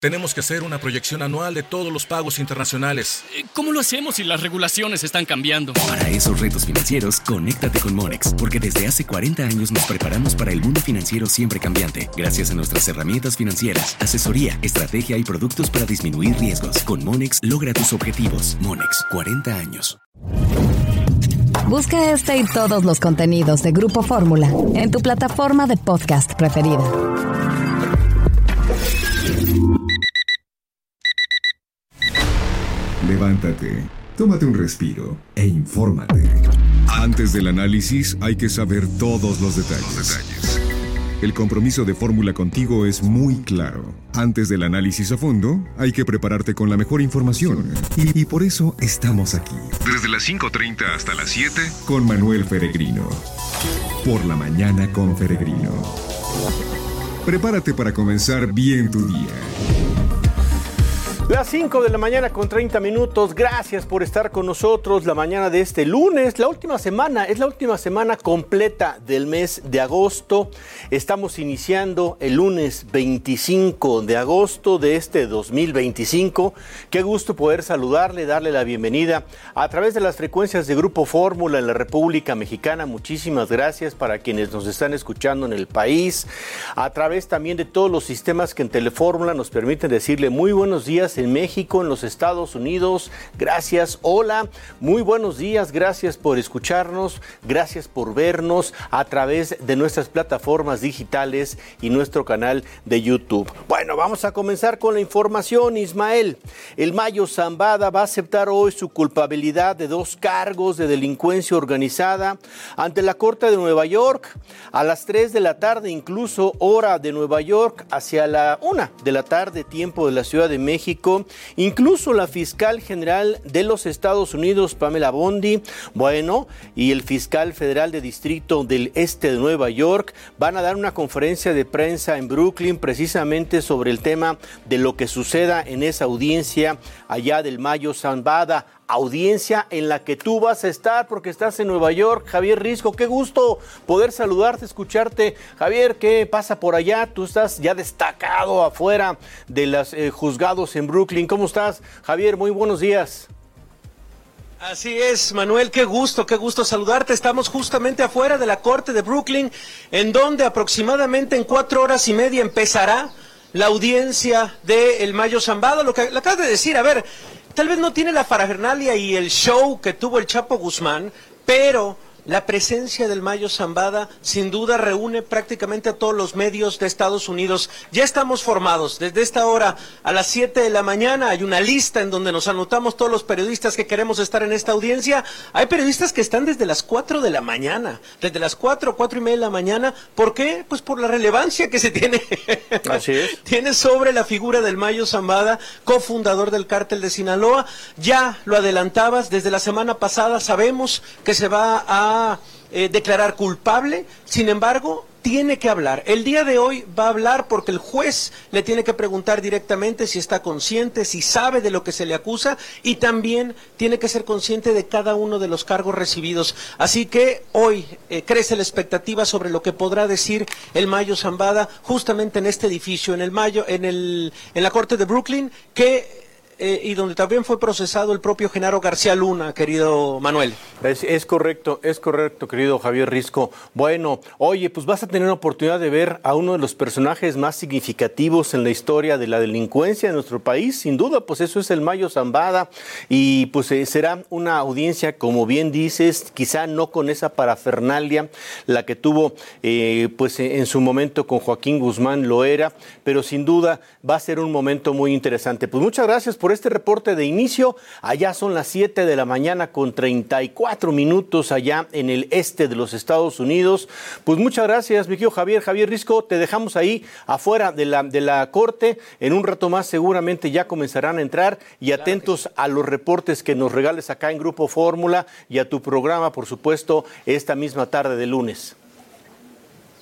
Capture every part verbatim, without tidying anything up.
Tenemos que hacer una proyección anual de todos los pagos internacionales. ¿Cómo lo hacemos si las regulaciones están cambiando? Para esos retos financieros, conéctate con Monex, porque desde hace cuarenta años nos preparamos para el mundo financiero siempre cambiante. Gracias a nuestras herramientas financieras, asesoría, estrategia y productos para disminuir riesgos. Con Monex, logra tus objetivos. Monex, cuarenta años. Busca este y todos los contenidos de Grupo Fórmula en tu plataforma de podcast preferida. Levántate, tómate un respiro e infórmate. Antes del análisis hay que saber todos los detalles. Los detalles. El compromiso de Fórmula contigo es muy claro. Antes del análisis a fondo, hay que prepararte con la mejor información. Y, y por eso estamos aquí. Desde las cinco treinta hasta las siete, con Manuel Feregrino. Por la mañana con Feregrino. Prepárate para comenzar bien tu día. Las cinco de la mañana con treinta minutos, gracias por estar con nosotros la mañana de este lunes, la última semana, es la última semana completa del mes de agosto. Estamos iniciando el lunes veinticinco de agosto de este dos mil veinticinco. Qué gusto poder saludarle, darle la bienvenida a través de las frecuencias de Grupo Fórmula en la República Mexicana. Muchísimas gracias para quienes nos están escuchando en el país, a través también de todos los sistemas que en Telefórmula nos permiten decirle muy buenos días en México, en los Estados Unidos. Gracias, hola, muy buenos días, gracias por escucharnos, gracias por vernos a través de nuestras plataformas digitales y nuestro canal de YouTube. Bueno, vamos a comenzar con la información, Ismael. El Mayo Zambada va a aceptar hoy su culpabilidad de dos cargos de delincuencia organizada ante la Corte de Nueva York a las tres de la tarde, incluso hora de Nueva York, hacia la una de la tarde, tiempo de la Ciudad de México. Incluso la fiscal general de los Estados Unidos, Pamela Bondi, bueno, y el fiscal federal de Distrito del Este de Nueva York van a dar una conferencia de prensa en Brooklyn precisamente sobre el tema de lo que suceda en esa audiencia allá del Mayo Zambada. Audiencia en la que tú vas a estar porque estás en Nueva York. Javier Risco, qué gusto poder saludarte, escucharte. Javier, ¿qué pasa por allá? Tú estás ya destacado afuera de los eh, juzgados en Brooklyn. ¿Cómo estás, Javier? Muy buenos días. Así es, Manuel, qué gusto, qué gusto saludarte. Estamos justamente afuera de la Corte de Brooklyn, en donde aproximadamente en cuatro horas y media empezará la audiencia del Mayo Zambada. Lo que le acabas de decir, a ver, tal vez no tiene la parafernalia y el show que tuvo el Chapo Guzmán, pero la presencia del Mayo Zambada sin duda reúne prácticamente a todos los medios de Estados Unidos. Ya estamos formados. Desde esta hora a las siete de la mañana hay una lista en donde nos anotamos todos los periodistas que queremos estar en esta audiencia. Hay periodistas que están desde las cuatro de la mañana, desde las cuatro, cuatro y media de la mañana. ¿Por qué? Pues por la relevancia que se tiene, Así es. tiene sobre la figura del Mayo Zambada, cofundador del Cártel de Sinaloa. Ya lo adelantabas, desde la semana pasada sabemos que se va a Eh, declarar culpable, sin embargo, tiene que hablar. El día de hoy va a hablar porque el juez le tiene que preguntar directamente si está consciente, si sabe de lo que se le acusa y también tiene que ser consciente de cada uno de los cargos recibidos. Así que hoy eh, crece la expectativa sobre lo que podrá decir el Mayo Zambada justamente en este edificio, en el Mayo, en el, en la Corte de Brooklyn, que Eh, y donde también fue procesado el propio Genaro García Luna, querido Manuel. Es, es correcto, es correcto, querido Javier Risco. Bueno, oye, pues vas a tener la oportunidad de ver a uno de los personajes más significativos en la historia de la delincuencia de nuestro país, sin duda, pues eso es el Mayo Zambada, y pues eh, será una audiencia, como bien dices, quizá no con esa parafernalia, la que tuvo eh, pues en su momento con Joaquín Guzmán lo era, pero sin duda va a ser un momento muy interesante. Pues muchas gracias por este reporte de inicio. Allá son las siete de la mañana con treinta y cuatro minutos allá en el este de los Estados Unidos. Pues muchas gracias, mi querido Javier. Javier Risco, te dejamos ahí afuera de la, de la corte. En un rato más seguramente ya comenzarán a entrar y atentos a los reportes que nos regales acá en Grupo Fórmula y a tu programa, por supuesto, esta misma tarde de lunes.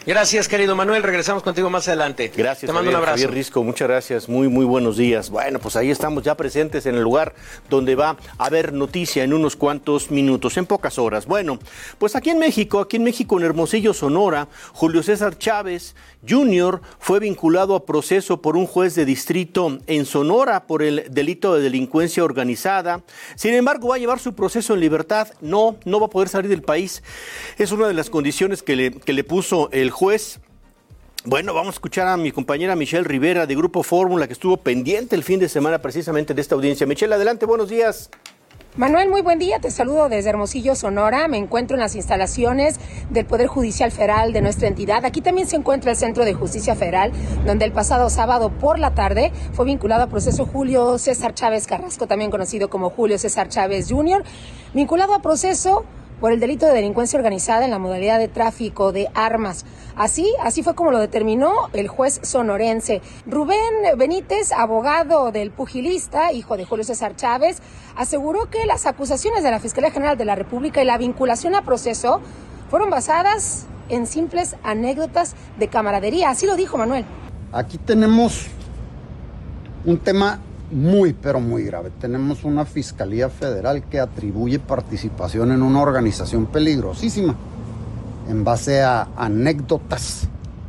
Gracias, querido Manuel. Regresamos contigo más adelante. Gracias, Te mando Javier, un abrazo. Javier Risco, muchas gracias. Muy, muy buenos días. Bueno, pues ahí estamos ya presentes en el lugar donde va a haber noticia en unos cuantos minutos, en pocas horas. Bueno, pues aquí en México, aquí en México, en Hermosillo, Sonora, Julio César Chávez junior fue vinculado a proceso por un juez de distrito en Sonora por el delito de delincuencia organizada. Sin embargo, va a llevar su proceso en libertad. No, no va a poder salir del país. Es una de las condiciones que le, que le puso el juez. Bueno, vamos a escuchar a mi compañera Michelle Rivera de Grupo Fórmula, que estuvo pendiente el fin de semana precisamente de esta audiencia. Michelle, adelante, buenos días. Manuel, muy buen día, te saludo desde Hermosillo, Sonora. Me encuentro en las instalaciones del Poder Judicial Federal de nuestra entidad. Aquí también se encuentra el Centro de Justicia Federal, donde el pasado sábado por la tarde fue vinculado a proceso Julio César Chávez Carrasco, también conocido como Julio César Chávez junior, vinculado a proceso por el delito de delincuencia organizada en la modalidad de tráfico de armas. Así, así fue como lo determinó el juez sonorense. Rubén Benítez, abogado del pugilista, hijo de Julio César Chávez, aseguró que las acusaciones de la Fiscalía General de la República y la vinculación a proceso fueron basadas en simples anécdotas de camaradería. Así lo dijo Manuel. Aquí tenemos un tema muy, pero muy grave. Tenemos una Fiscalía Federal que atribuye participación en una organización peligrosísima en base a anécdotas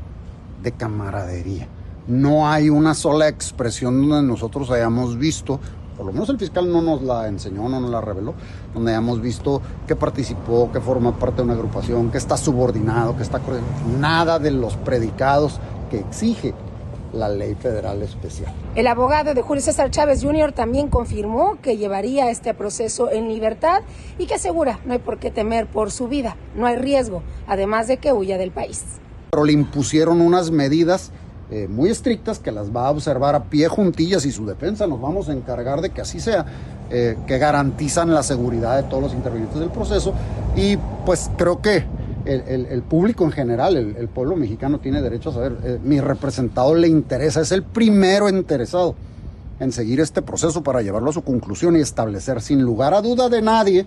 de camaradería. No hay una sola expresión donde nosotros hayamos visto, por lo menos el fiscal no nos la enseñó, no nos la reveló, donde hayamos visto que participó, que forma parte de una agrupación, que está subordinado, que está... Nada de los predicados que exige la ley federal especial. El abogado de Julio César Chávez junior también confirmó que llevaría este proceso en libertad y que asegura no hay por qué temer por su vida, no hay riesgo, además de que huya del país. Pero le impusieron unas medidas eh, muy estrictas que las va a observar a pie juntillas y su defensa nos vamos a encargar de que así sea, eh, que garantizan la seguridad de todos los intervinientes del proceso y pues creo que El, el, el público en general, el, el pueblo mexicano tiene derecho a saber, eh, mi representado le interesa, es el primero interesado en seguir este proceso para llevarlo a su conclusión y establecer sin lugar a duda de nadie,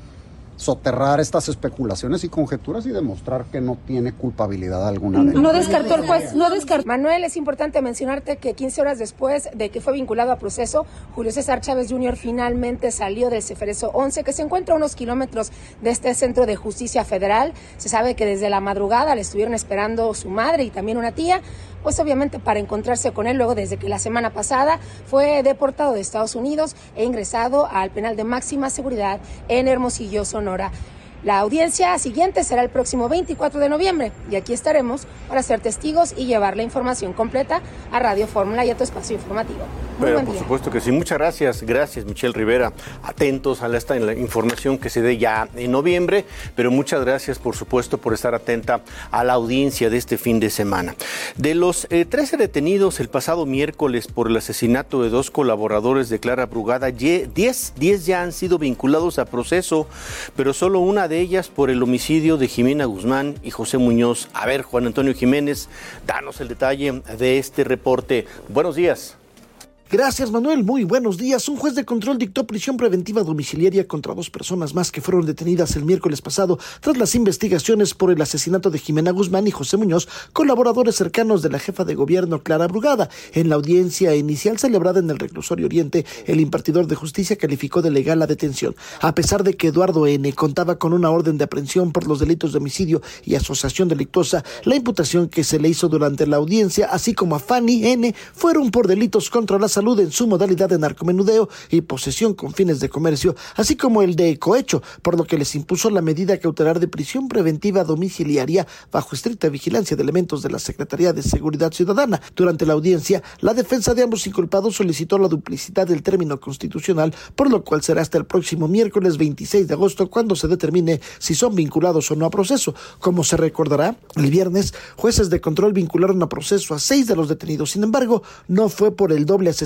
soterrar estas especulaciones y conjeturas y demostrar que no tiene culpabilidad alguna de ellas. No descartó el juez, no descartó. Manuel, es importante mencionarte que quince horas después de que fue vinculado a proceso, Julio César Chávez junior finalmente salió del Ceferezo once, que se encuentra a unos kilómetros de este Centro de Justicia Federal. Se sabe que desde la madrugada le estuvieron esperando su madre y también una tía, pues obviamente para encontrarse con él luego desde que la semana pasada fue deportado de Estados Unidos e ingresado al penal de máxima seguridad en Hermosillo, Sonora. La audiencia siguiente será el próximo veinticuatro de noviembre y aquí estaremos para ser testigos y llevar la información completa a Radio Fórmula y a tu espacio informativo. Muy Pero, buen por día. supuesto que sí. Muchas gracias. Gracias, Michelle Rivera. Atentos a la, esta, la información que se dé ya en noviembre, pero muchas gracias, por supuesto, por estar atenta a la audiencia de este fin de semana. De los eh, trece detenidos el pasado miércoles por el asesinato de dos colaboradores de Clara Brugada, diez ya han sido vinculados a proceso, pero solo una de ellas por el homicidio de Jimena Guzmán y José Muñoz. A ver, Juan Antonio Jiménez, danos el detalle de este reporte. Buenos días. Gracias, Manuel. Muy buenos días. Un juez de control dictó prisión preventiva domiciliaria contra dos personas más que fueron detenidas el miércoles pasado tras las investigaciones por el asesinato de Jimena Guzmán y José Muñoz, colaboradores cercanos de la jefa de gobierno Clara Brugada. En la audiencia inicial celebrada en el Reclusorio Oriente, el impartidor de justicia calificó de legal la detención. A pesar de que Eduardo N. contaba con una orden de aprehensión por los delitos de homicidio y asociación delictuosa, la imputación que se le hizo durante la audiencia, así como a Fanny N., fueron por delitos contra la salud en su modalidad de narcomenudeo y posesión con fines de comercio, así como el de cohecho, por lo que les impuso la medida cautelar de prisión preventiva domiciliaria bajo estricta vigilancia de elementos de la Secretaría de Seguridad Ciudadana. Durante la audiencia, la defensa de ambos inculpados solicitó la duplicidad del término constitucional, por lo cual será hasta el próximo miércoles veintiséis de agosto cuando se determine si son vinculados o no a proceso. Como se recordará, el viernes, jueces de control vincularon a proceso a seis de los detenidos. Sin embargo, no fue por el doble asesinato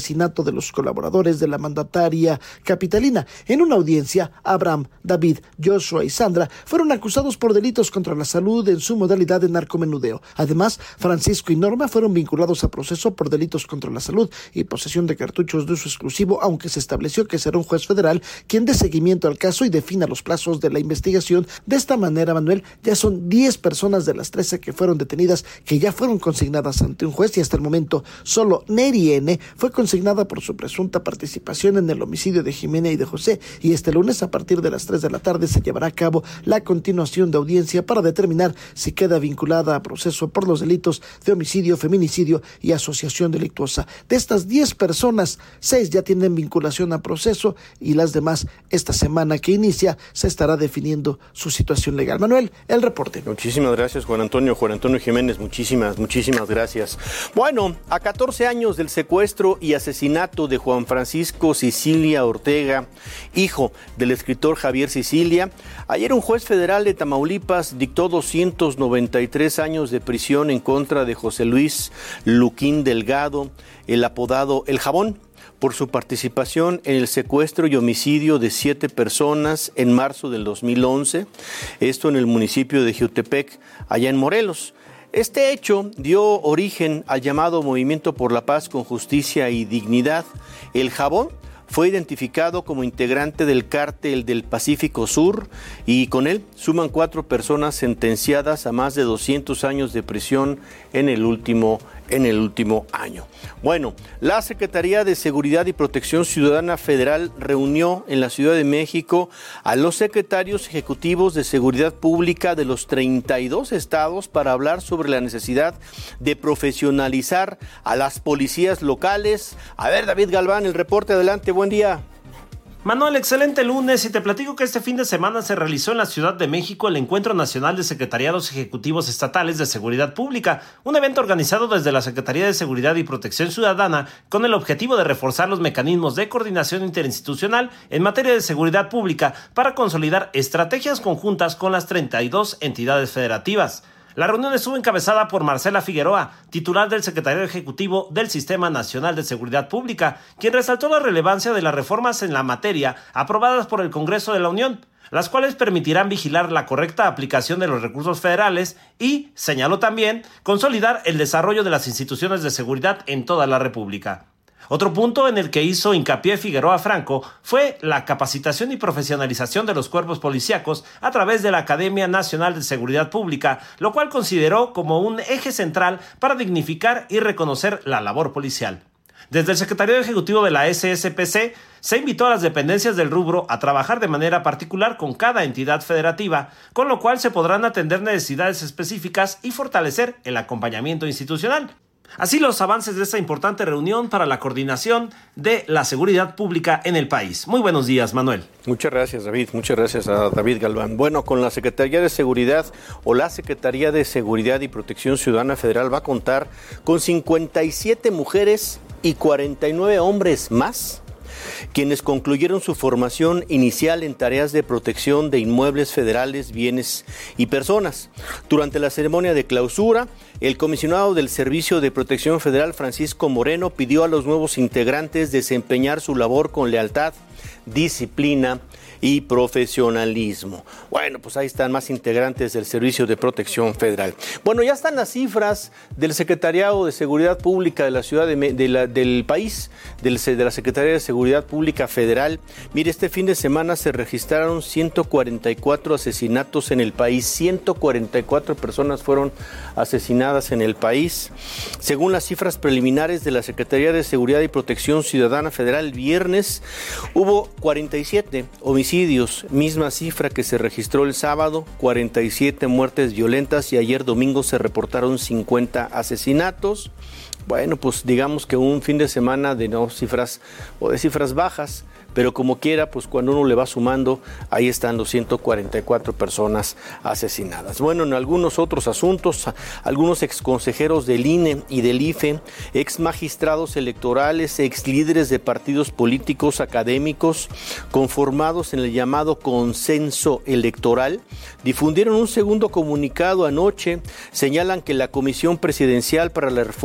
asesinato de los colaboradores de la mandataria capitalina. En una audiencia, Abraham, David, Joshua y Sandra fueron acusados por delitos contra la salud en su modalidad de narcomenudeo. Además, Francisco y Norma fueron vinculados a proceso por delitos contra la salud y posesión de cartuchos de uso exclusivo, aunque se estableció que será un juez federal quien dé seguimiento al caso y defina los plazos de la investigación. De esta manera, Manuel, ya son diez personas de las trece que fueron detenidas que ya fueron consignadas ante un juez, y hasta el momento solo Neri N. fue consignada por su presunta participación en el homicidio de Jimena y de José, y este lunes a partir de las tres de la tarde se llevará a cabo la continuación de audiencia para determinar si queda vinculada a proceso por los delitos de homicidio, feminicidio y asociación delictuosa. De estas diez personas, seis ya tienen vinculación a proceso y las demás esta semana que inicia se estará definiendo su situación legal. Manuel, el reporte. Muchísimas gracias, Juan Antonio. Juan Antonio Jiménez, muchísimas, muchísimas gracias. Bueno, a catorce años del secuestro y asesinato de Juan Francisco Sicilia Ortega, hijo del escritor Javier Sicilia, ayer un juez federal de Tamaulipas dictó doscientos noventa y tres años de prisión en contra de José Luis Luquín Delgado, el apodado El Jabón, por su participación en el secuestro y homicidio de siete personas en marzo del dos mil once, esto en el municipio de Jiutepec, allá en Morelos. Este hecho dio origen al llamado Movimiento por la Paz con Justicia y Dignidad. El Jabón fue identificado como integrante del Cártel del Pacífico Sur y con él suman cuatro personas sentenciadas a más de doscientos años de prisión en el último en el último año. Bueno, la Secretaría de Seguridad y Protección Ciudadana Federal reunió en la Ciudad de México a los secretarios ejecutivos de Seguridad Pública de los treinta y dos estados para hablar sobre la necesidad de profesionalizar a las policías locales. A ver, David Galván, el reporte, adelante, buen día. Manuel, excelente lunes, y te platico que este fin de semana se realizó en la Ciudad de México el Encuentro Nacional de Secretariados Ejecutivos Estatales de Seguridad Pública, un evento organizado desde la Secretaría de Seguridad y Protección Ciudadana con el objetivo de reforzar los mecanismos de coordinación interinstitucional en materia de seguridad pública para consolidar estrategias conjuntas con las treinta y dos entidades federativas. La reunión estuvo encabezada por Marcela Figueroa, titular del Secretariado Ejecutivo del Sistema Nacional de Seguridad Pública, quien resaltó la relevancia de las reformas en la materia aprobadas por el Congreso de la Unión, las cuales permitirán vigilar la correcta aplicación de los recursos federales y, señaló también, consolidar el desarrollo de las instituciones de seguridad en toda la República. Otro punto en el que hizo hincapié Figueroa Franco fue la capacitación y profesionalización de los cuerpos policíacos a través de la Academia Nacional de Seguridad Pública, lo cual consideró como un eje central para dignificar y reconocer la labor policial. Desde el Secretariado Ejecutivo de la S S P C se invitó a las dependencias del rubro a trabajar de manera particular con cada entidad federativa, con lo cual se podrán atender necesidades específicas y fortalecer el acompañamiento institucional. Así los avances de esta importante reunión para la coordinación de la seguridad pública en el país. Muy buenos días, Manuel. Muchas gracias, David. Muchas gracias a David Galván. Bueno, con la Secretaría de Seguridad o la Secretaría de Seguridad y Protección Ciudadana Federal va a contar con cincuenta y siete mujeres y cuarenta y nueve hombres más, quienes concluyeron su formación inicial en tareas de protección de inmuebles federales, bienes y personas. Durante la ceremonia de clausura, el comisionado del Servicio de Protección Federal, Francisco Moreno, pidió a los nuevos integrantes desempeñar su labor con lealtad, disciplina y profesionalismo. Bueno, pues ahí están más integrantes del Servicio de Protección Federal. Bueno, ya están las cifras del Secretariado de Seguridad Pública de la ciudad de, de la, del país, del, de la Secretaría de Seguridad Pública Federal. Mire, este fin de semana se registraron ciento cuarenta y cuatro asesinatos en el país. ciento cuarenta y cuatro personas fueron asesinadas en el país. Según las cifras preliminares de la Secretaría de Seguridad y Protección Ciudadana Federal, el viernes hubo cuarenta y siete homicidios, misma cifra que se registró el sábado, cuarenta y siete muertes violentas, y ayer domingo se reportaron cincuenta asesinatos. Bueno, pues digamos que un fin de semana de no cifras o de cifras bajas, pero como quiera, pues cuando uno le va sumando, ahí están los ciento cuarenta y cuatro personas asesinadas. Bueno, en algunos otros asuntos, algunos exconsejeros del I N E y del I F E, ex magistrados electorales, ex líderes de partidos políticos académicos conformados en el llamado consenso electoral, difundieron un segundo comunicado anoche. Señalan que la Comisión Presidencial para la Reforma Electoral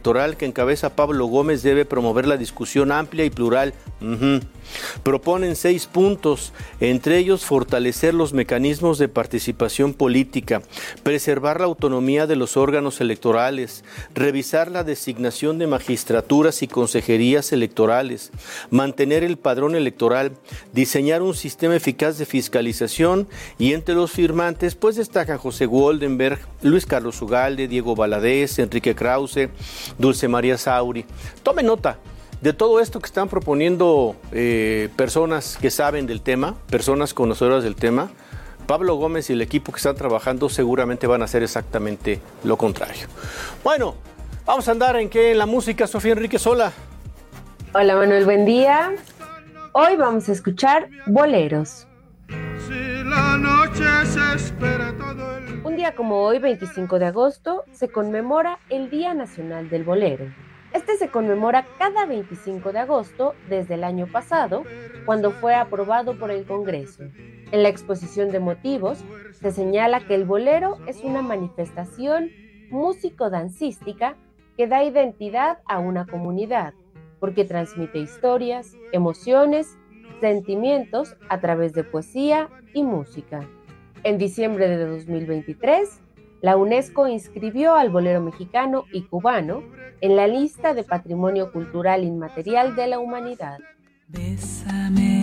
electoral que encabeza Pablo Gómez debe promover la discusión amplia y plural. Uh-huh. Proponen seis puntos, entre ellos fortalecer los mecanismos de participación política, preservar la autonomía de los órganos electorales, revisar la designación de magistraturas y consejerías electorales, mantener el padrón electoral, diseñar un sistema eficaz de fiscalización y entre los firmantes pues destacan José Woldenberg, Luis Carlos Ugalde, Diego Valadez, Enrique Krause, Dulce María Sauri. Tome nota de todo esto que están proponiendo eh, personas que saben del tema, personas conocedoras del tema. Pablo Gómez y el equipo que están trabajando seguramente van a hacer exactamente lo contrario. Bueno, vamos a andar en qué, en la música. Sofía Enríquez, hola. Hola Manuel, buen día. Hoy vamos a escuchar boleros. Si la noche se espera todo el... Un día como hoy, veinticinco de agosto, se conmemora el Día Nacional del Bolero. Este se conmemora cada veinticinco de agosto desde el año pasado, cuando fue aprobado por el Congreso. En la exposición de motivos se señala que el bolero es una manifestación músico-dancística que da identidad a una comunidad, porque transmite historias, emociones, sentimientos a través de poesía y música. En diciembre de dos mil veintitrés, la UNESCO inscribió al bolero mexicano y cubano en la lista de Patrimonio Cultural Inmaterial de la Humanidad. Bésame,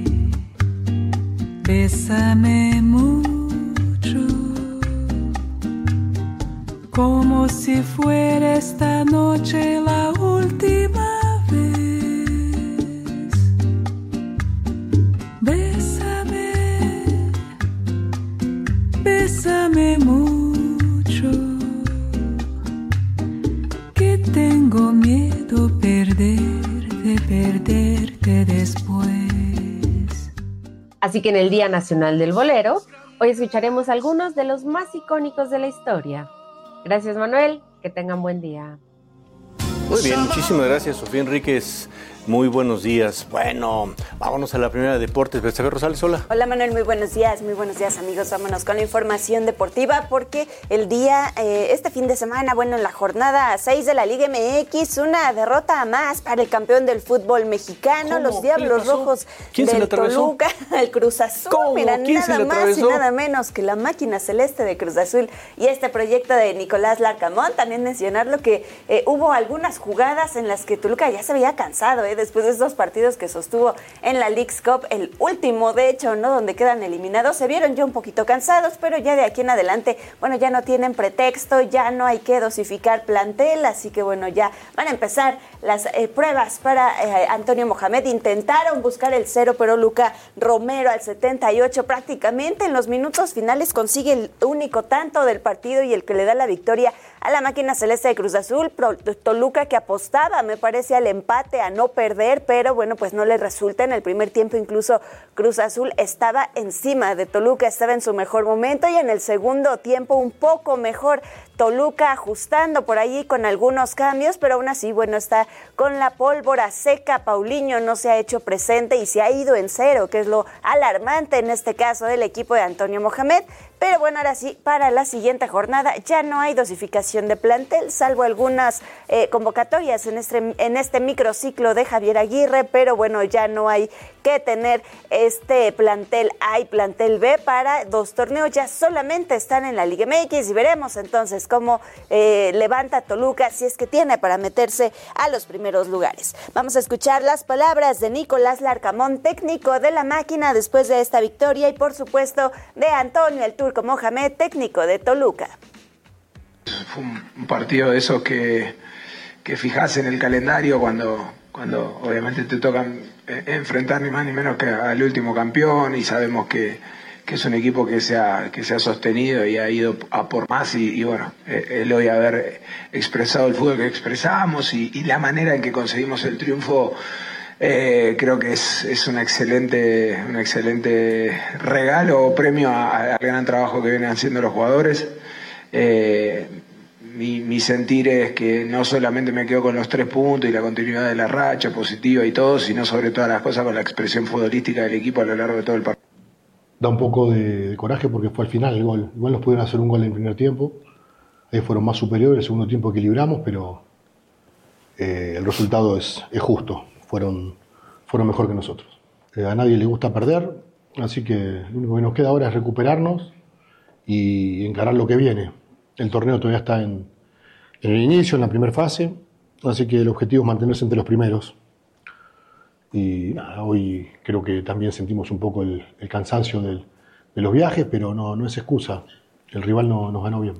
bésame mucho, como si fuera esta noche la última vez. Bésame, bésame mucho, que tengo miedo perder, de perderte después. Así que en el Día Nacional del Bolero, hoy escucharemos algunos de los más icónicos de la historia. Gracias Manuel, que tengan buen día. Muy bien, muchísimas gracias Sofía Enríquez. Muy buenos días. Bueno, vámonos a la primera de deportes. Betsabe Rosales, hola. Hola Manuel, muy buenos días, muy buenos días amigos. Vámonos con la información deportiva porque el día, eh, este fin de semana, bueno, en la jornada seis de la Liga M X, una derrota más para el campeón del fútbol mexicano, ¿Cómo? los Diablos Rojos del Toluca, el Cruz Azul. ¿Cómo? Mira, ¿Quién nada más y nada menos que la máquina celeste de Cruz Azul y este proyecto de Nicolás Larcamón. También mencionarlo que eh, hubo algunas jugadas en las que Toluca ya se veía cansado, eh, después de estos partidos que sostuvo en la Leagues Cup, el último de hecho, ¿no? Donde quedan eliminados, se vieron ya un poquito cansados, pero ya de aquí en adelante, bueno, ya no tienen pretexto, ya no hay que dosificar plantel, así que bueno, ya van a empezar las eh, pruebas para eh, Antonio Mohamed. Intentaron buscar el cero, pero Luca Romero al setenta y ocho prácticamente en los minutos finales consigue el único tanto del partido y el que le da la victoria a la máquina celeste de Cruz Azul. Toluca que apostaba, me parece, al empate, a no perder, pero bueno, pues no le resulta. En el primer tiempo incluso Cruz Azul estaba encima de Toluca, estaba en su mejor momento, y en el segundo tiempo un poco mejor. Toluca ajustando por ahí con algunos cambios, pero aún así, bueno, está con la pólvora seca. Paulinho no se ha hecho presente y se ha ido en cero, que es lo alarmante en este caso del equipo de Antonio Mohamed. Pero bueno, ahora sí, para la siguiente jornada ya no hay dosificación de plantel, salvo algunas eh, convocatorias en este, en este microciclo de Javier Aguirre, pero bueno, ya no hay que tener este plantel. Hay plantel B para dos torneos, ya solamente están en la Liga M X y veremos entonces cómo eh, levanta Toluca, si es que tiene para meterse a los primeros lugares. Vamos a escuchar las palabras de Nicolás Larcamón, técnico de la máquina, después de esta victoria, y por supuesto de Antonio el Turco Mohamed, técnico de Toluca. Fue un partido de esos que, que fijas en el calendario cuando, cuando obviamente te tocan enfrentar ni más ni menos que al último campeón, y sabemos que, que es un equipo que se ha, que se ha sostenido y ha ido a por más, y, y bueno, el hoy haber expresado el fútbol que expresamos y, y la manera en que conseguimos el triunfo, eh, creo que es, es un excelente, un excelente regalo o premio a, al gran trabajo que vienen haciendo los jugadores. Eh, mi, mi sentir es que no solamente me quedo con los tres puntos y la continuidad de la racha positiva y todo, sino sobre todas las cosas con la expresión futbolística del equipo a lo largo de todo el partido. Da un poco de, de coraje porque fue al final el gol. Igual nos pudieron hacer un gol en el primer tiempo, ahí fueron más superiores, el segundo tiempo equilibramos, pero eh, el resultado es, es justo, fueron, fueron mejor que nosotros. Eh, a nadie le gusta perder, así que lo único que nos queda ahora es recuperarnos y encarar lo que viene. El torneo todavía está en, en el inicio, en la primera fase, así que el objetivo es mantenerse entre los primeros. Y nada, hoy creo que también sentimos un poco el, el cansancio del, de los viajes, pero no, no es excusa. El rival no, nos ganó bien.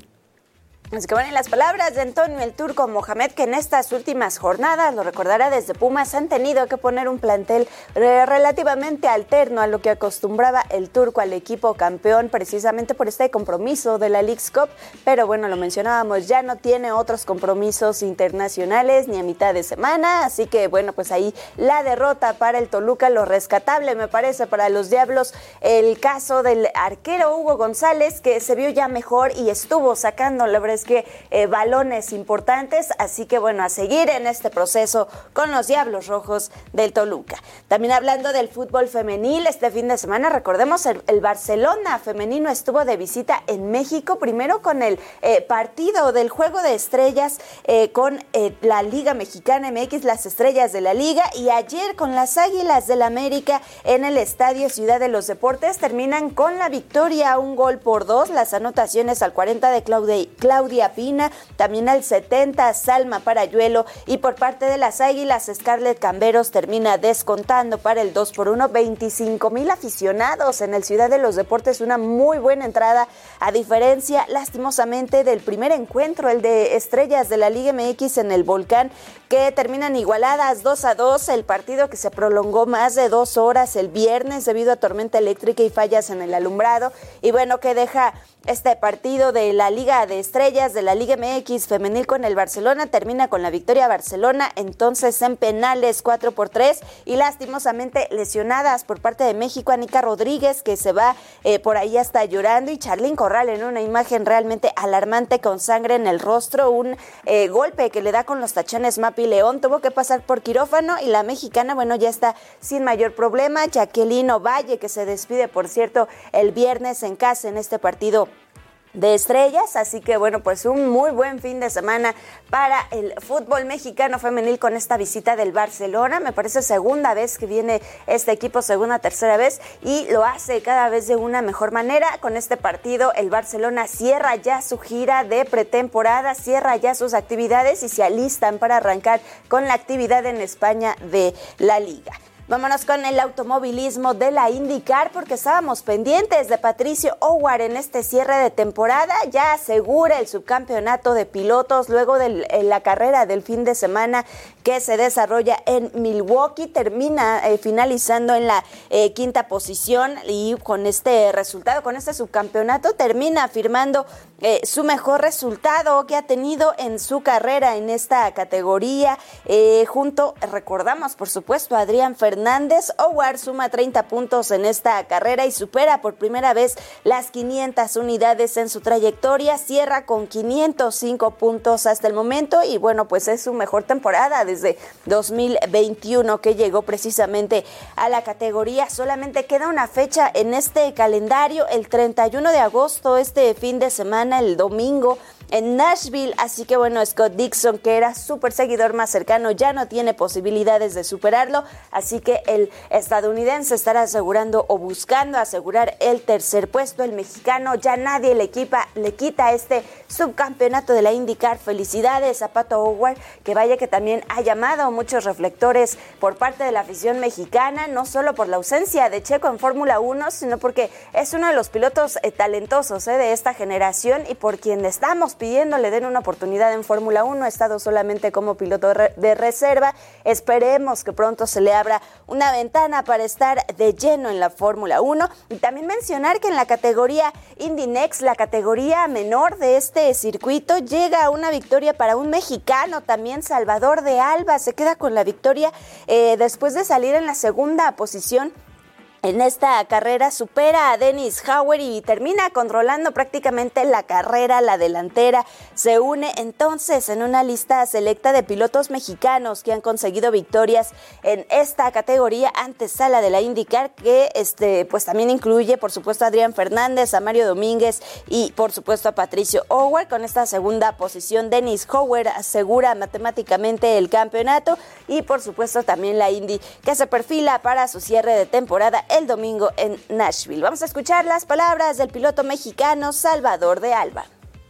Así que bueno, en las palabras de Antonio el Turco Mohamed, que en estas últimas jornadas, lo recordará desde Pumas, han tenido que poner un plantel relativamente alterno a lo que acostumbraba el Turco al equipo campeón, precisamente por este compromiso de la Leagues Cup, pero bueno, lo mencionábamos, ya no tiene otros compromisos internacionales ni a mitad de semana, así que bueno, pues ahí la derrota para el Toluca, lo rescatable me parece para los Diablos, el caso del arquero Hugo González, que se vio ya mejor y estuvo sacando la verdad es que eh, balones importantes, así que bueno, a seguir en este proceso con los Diablos Rojos del Toluca. También hablando del fútbol femenil, este fin de semana, recordemos, el, el Barcelona femenino estuvo de visita en México, primero con el eh, partido del Juego de Estrellas eh, con eh, la Liga Mexicana M X, las Estrellas de la Liga, y ayer con las Águilas del América en el Estadio Ciudad de los Deportes, terminan con la victoria, un gol por dos, las anotaciones al cuarenta de Claudia, Claudia Pina, también al setenta Salma Parayuelo, y por parte de las Águilas Scarlett Camberos termina descontando para el dos por uno, veinticinco mil aficionados en el Ciudad de los Deportes, una muy buena entrada, a diferencia lastimosamente del primer encuentro, el de Estrellas de la Liga M X en el Volcán, que terminan igualadas dos a dos, el partido que se prolongó más de dos horas el viernes debido a tormenta eléctrica y fallas en el alumbrado, y bueno, que deja este partido de la Liga de Estrellas de la Liga M X femenil con el Barcelona, termina con la victoria Barcelona, entonces en penales cuatro por tres, y lastimosamente lesionadas por parte de México, Anica Rodríguez, que se va eh, por ahí hasta llorando, y Charlín Corral en una imagen realmente alarmante con sangre en el rostro, un eh, golpe que le da con los tachones Mapi León, tuvo que pasar por quirófano, y la mexicana, bueno, ya está sin mayor problema. Jacqueline Ovalle, que se despide, por cierto, el viernes en casa en este partido de Estrellas, así que bueno, pues un muy buen fin de semana para el fútbol mexicano femenil con esta visita del Barcelona. Me parece segunda vez que viene este equipo, segunda, tercera vez, y lo hace cada vez de una mejor manera. Con este partido el Barcelona cierra ya su gira de pretemporada, cierra ya sus actividades y se alistan para arrancar con la actividad en España de la Liga. Vámonos con el automovilismo de la IndyCar, porque estábamos pendientes de Patricio O'Ward en este cierre de temporada. Ya asegura el subcampeonato de pilotos luego de la carrera del fin de semana que se desarrolla en Milwaukee. Termina eh, finalizando en la eh, quinta posición, y con este resultado, con este subcampeonato, termina firmando eh, su mejor resultado que ha tenido en su carrera en esta categoría. Eh, junto, recordamos, por supuesto, a Adrián Fernández. Hernández. O'Ward suma treinta puntos en esta carrera y supera por primera vez las quinientas unidades en su trayectoria, cierra con quinientos cinco puntos hasta el momento, y bueno, pues es su mejor temporada desde dos mil veintiuno que llegó precisamente a la categoría. Solamente queda una fecha en este calendario, el treinta y uno de agosto, este fin de semana, el domingo, en Nashville, así que bueno, Scott Dixon, que era su perseguidor más cercano, ya no tiene posibilidades de superarlo, así que el estadounidense estará asegurando o buscando asegurar el tercer puesto. El mexicano ya nadie le, equipa, le quita este subcampeonato de la IndyCar. Felicidades a Pato O'Ward, que vaya que también ha llamado muchos reflectores por parte de la afición mexicana, no solo por la ausencia de Checo en Fórmula uno, sino porque es uno de los pilotos eh, talentosos eh, de esta generación, y por quien estamos pidiendo le den una oportunidad en Fórmula uno. Ha estado solamente como piloto de reserva. Esperemos que pronto se le abra una ventana para estar de lleno en la Fórmula uno. Y también mencionar que en la categoría Indy Next, la categoría menor de este circuito, llega una victoria para un mexicano, también Salvador de Alba. Se queda con la victoria eh, después de salir en la segunda posición En esta carrera supera a Dennis Hauer y termina controlando prácticamente la carrera, la delantera. Se une entonces en una lista selecta de pilotos mexicanos que han conseguido victorias en esta categoría antesala de la IndyCar, que este, pues también incluye, por supuesto, a Adrián Fernández, a Mario Domínguez y, por supuesto, a Patricio Howard. Con esta segunda posición, Dennis Hauer asegura matemáticamente el campeonato y, por supuesto, también la Indy, que se perfila para su cierre de temporada el domingo en Nashville. Vamos a escuchar las palabras del piloto mexicano Salvador de Alba.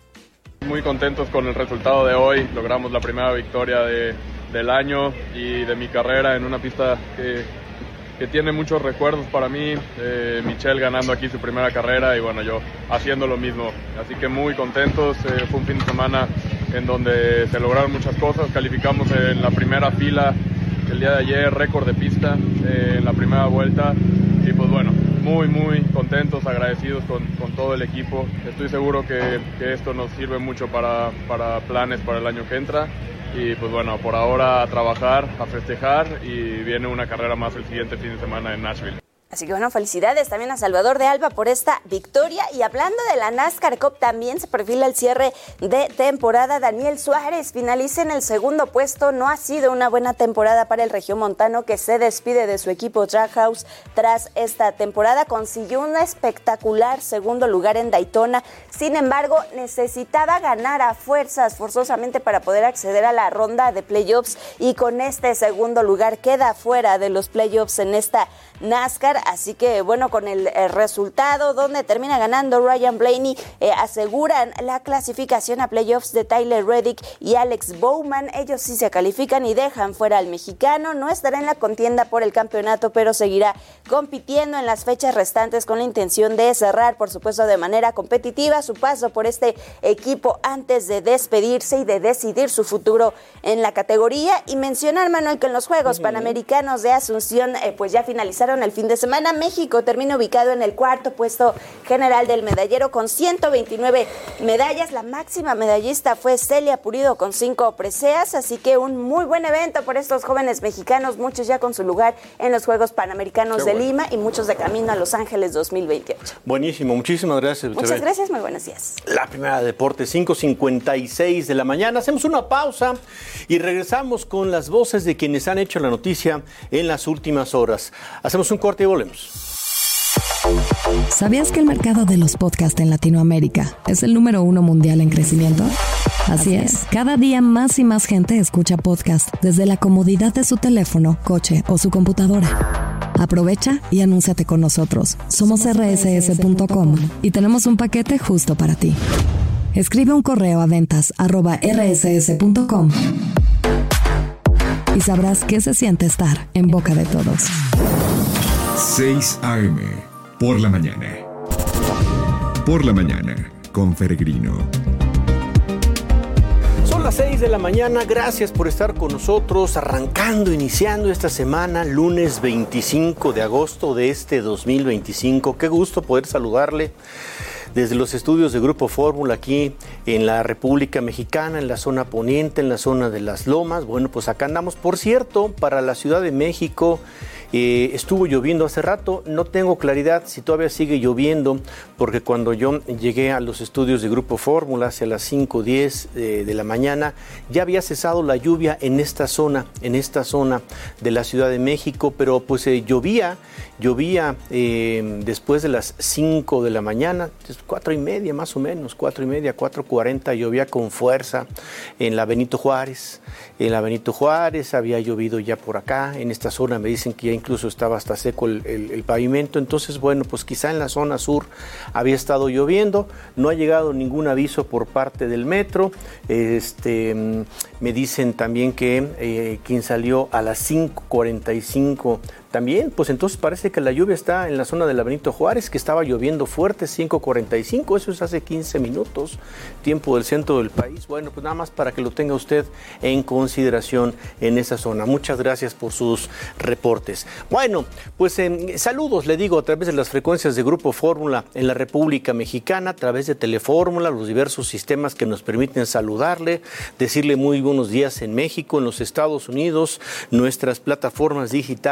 Muy contentos con el resultado de hoy. Logramos la primera victoria de, del año y de mi carrera en una pista que, que tiene muchos recuerdos para mí. Eh, Michelle ganando aquí su primera carrera y bueno, yo haciendo lo mismo. Así que muy contentos. Eh, fue un fin de semana en donde se lograron muchas cosas. Calificamos en la primera fila el día de ayer, récord de pista eh, en la primera vuelta. Y pues bueno, muy muy contentos, agradecidos con, con todo el equipo. Estoy seguro que, que esto nos sirve mucho para, para planes para el año que entra. Y pues bueno, por ahora a trabajar, a festejar y viene una carrera más el siguiente fin de semana en Nashville. Así que bueno, felicidades también a Salvador de Alba por esta victoria. Y hablando de la NASCAR Cup, también se perfila el cierre de temporada. Daniel Suárez finaliza en el segundo puesto. No ha sido una buena temporada para el regiomontano, que se despide de su equipo Trackhouse tras esta temporada. Consiguió un espectacular segundo lugar en Daytona. Sin embargo, necesitaba ganar a fuerzas, forzosamente, para poder acceder a la ronda de playoffs. Y con este segundo lugar queda fuera de los playoffs en esta NASCAR. Así que bueno, con el, el resultado donde termina ganando Ryan Blaney, eh, aseguran la clasificación a playoffs de Tyler Reddick y Alex Bowman. Ellos sí se califican y dejan fuera al mexicano. No estará en la contienda por el campeonato, pero seguirá compitiendo en las fechas restantes con la intención de cerrar, por supuesto, de manera competitiva su paso por este equipo antes de despedirse y de decidir su futuro en la categoría. Y mencionar, Manuel, que en los Juegos uh-huh. Panamericanos de Asunción eh, pues ya finalizaron el fin de semana. México termina ubicado en el cuarto puesto general del medallero con ciento veintinueve medallas. La máxima medallista fue Celia Pulido con cinco preseas, así que un muy buen evento por estos jóvenes mexicanos, muchos ya con su lugar en los Juegos Panamericanos Qué de bueno. Lima y muchos de camino a Los Ángeles dos mil veintiocho. Buenísimo, muchísimas gracias. Muchas Bebé. gracias, muy buenos días. La primera de deportes, cinco cincuenta y seis de la mañana. Hacemos una pausa y regresamos con las voces de quienes han hecho la noticia en las últimas horas. Hacemos un corte y volvemos. ¿Sabías que el mercado de los podcasts en Latinoamérica es el número uno mundial en crecimiento? Así es, cada día más y más gente escucha podcasts desde la comodidad de su teléfono, coche o su computadora. Aprovecha y anúnciate con nosotros. Somos erre ese ese punto com y tenemos un paquete justo para ti. Escribe un correo a ventas arroba erre ese ese punto com y sabrás qué se siente estar en boca de todos. seis a eme, por la mañana. Por la mañana, con Peregrino. Son las seis de la mañana, gracias por estar con nosotros, arrancando, iniciando esta semana, lunes veinticinco de agosto de este dos mil veinticinco. Qué gusto poder saludarle desde los estudios de Grupo Fórmula aquí en la República Mexicana, en la zona poniente, en la zona de Las Lomas. Bueno, pues acá andamos. Por cierto, para la Ciudad de México eh, estuvo lloviendo hace rato. No tengo claridad si todavía sigue lloviendo, porque cuando yo llegué a los estudios de Grupo Fórmula hacia las cinco diez eh, de la mañana, ya había cesado la lluvia en esta zona, en esta zona de la Ciudad de México, pero pues eh, llovía, llovía eh, después de las cinco de la mañana, cuatro y media más o menos, cuatro y media, cuatro cuarenta, llovía con fuerza en la Benito Juárez, en la Benito Juárez, había llovido ya por acá, en esta zona me dicen que ya incluso estaba hasta seco el, el, el pavimento. Entonces bueno, pues quizá en la zona sur había estado lloviendo, no ha llegado ningún aviso por parte del metro. Este, me dicen también que eh, quien salió a las cinco cuarenta y cinco también, pues entonces parece que la lluvia está en la zona de la Benito Juárez, que estaba lloviendo fuerte, cinco cuarenta y cinco, eso es hace quince minutos, tiempo del centro del país. Bueno, pues nada más para que lo tenga usted en consideración en esa zona. Muchas gracias por sus reportes. Bueno, pues eh, saludos, le digo, a través de las frecuencias de Grupo Fórmula en la República Mexicana, a través de Telefórmula, los diversos sistemas que nos permiten saludarle, decirle muy buenos días en México, en los Estados Unidos, nuestras plataformas digitales y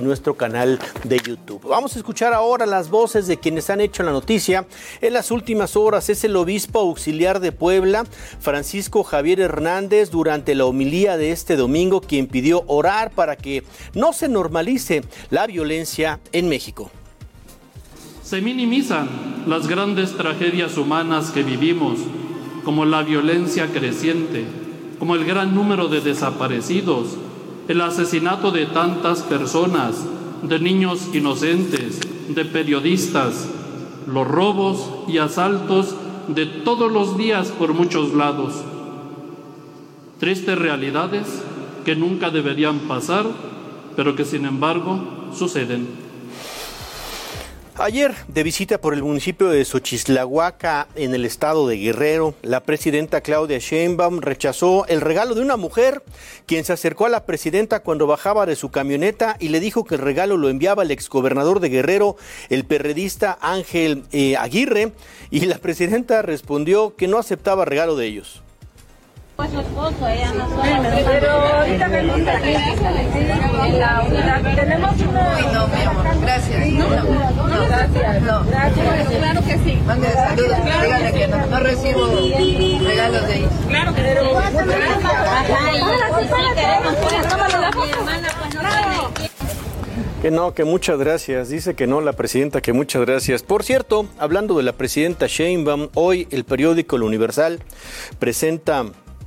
y nuestro canal de YouTube. Vamos a escuchar ahora las voces de quienes han hecho la noticia en las últimas horas. Es el obispo auxiliar de Puebla, Francisco Javier Hernández, durante la homilía de este domingo, quien pidió orar para que no se normalice la violencia en México. Se minimizan las grandes tragedias humanas que vivimos, como la violencia creciente, como el gran número de desaparecidos, el asesinato de tantas personas, de niños inocentes, de periodistas, los robos y asaltos de todos los días por muchos lados. Tristes realidades que nunca deberían pasar, pero que sin embargo suceden. Ayer, de visita por el municipio de Xochislahuaca, en el estado de Guerrero, la presidenta Claudia Sheinbaum rechazó el regalo de una mujer, quien se acercó a la presidenta cuando bajaba de su camioneta y le dijo que el regalo lo enviaba el exgobernador de Guerrero, el perredista Ángel eh, Aguirre, y la presidenta respondió que no aceptaba regalo de ellos. Pues su esposo, ella no sabe. Pero ahorita venimos aquí en la unidad. Tenemos uno. Uy, no, mi amor, gracias. No, no, no, gracias. No, gracias. Claro que sí. Mande saludos, dígale que no, no recibo regalos de ellos. Claro que sí. Ajá, y ahora sí queremos, pues, tómalo la mi hermana, pues no tiene. Que no, que muchas gracias. Dice que no la presidenta, que muchas gracias. Por cierto, hablando de la presidenta Sheinbaum, hoy el periódico El Universal presenta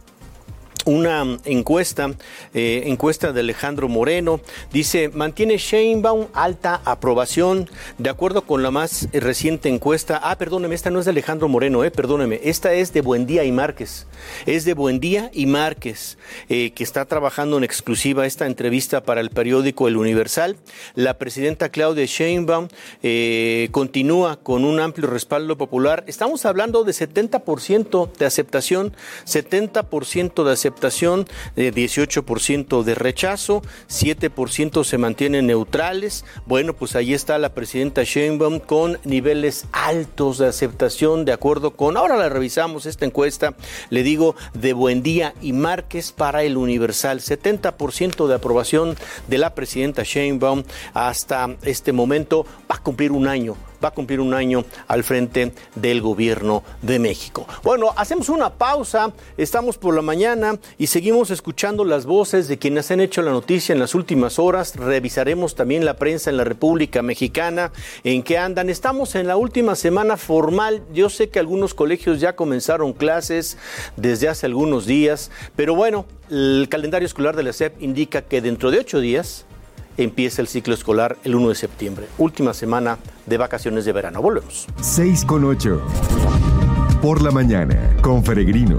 una encuesta, eh, encuesta de Alejandro Moreno. Dice, mantiene Sheinbaum alta aprobación, de acuerdo con la más reciente encuesta. Ah, perdóneme, esta no es de Alejandro Moreno, eh, perdóneme, esta es de Buendía y Márquez. Es de Buendía y Márquez, eh, que está trabajando en exclusiva esta entrevista para el periódico El Universal. La presidenta Claudia Sheinbaum eh, continúa con un amplio respaldo popular. Estamos hablando de setenta por ciento de aceptación, setenta por ciento de aceptación, de dieciocho por ciento de rechazo, siete por ciento se mantienen neutrales. Bueno, pues ahí está la presidenta Sheinbaum con niveles altos de aceptación, de acuerdo con, ahora la revisamos esta encuesta, le digo, de Buendía y Márquez para El Universal, setenta por ciento de aprobación de la presidenta Sheinbaum hasta este momento. Va a cumplir un año. va a cumplir un año al frente del gobierno de México. Bueno, hacemos una pausa, estamos por la mañana y seguimos escuchando las voces de quienes han hecho la noticia en las últimas horas. Revisaremos también la prensa en la República Mexicana, en qué andan. Estamos en la última semana formal. Yo sé que algunos colegios ya comenzaron clases desde hace algunos días, pero bueno, el calendario escolar de la S E P indica que dentro de ocho días empieza el ciclo escolar el uno de septiembre, última semana de vacaciones de verano. Volvemos. seis con ocho. Por la mañana, con Peregrino.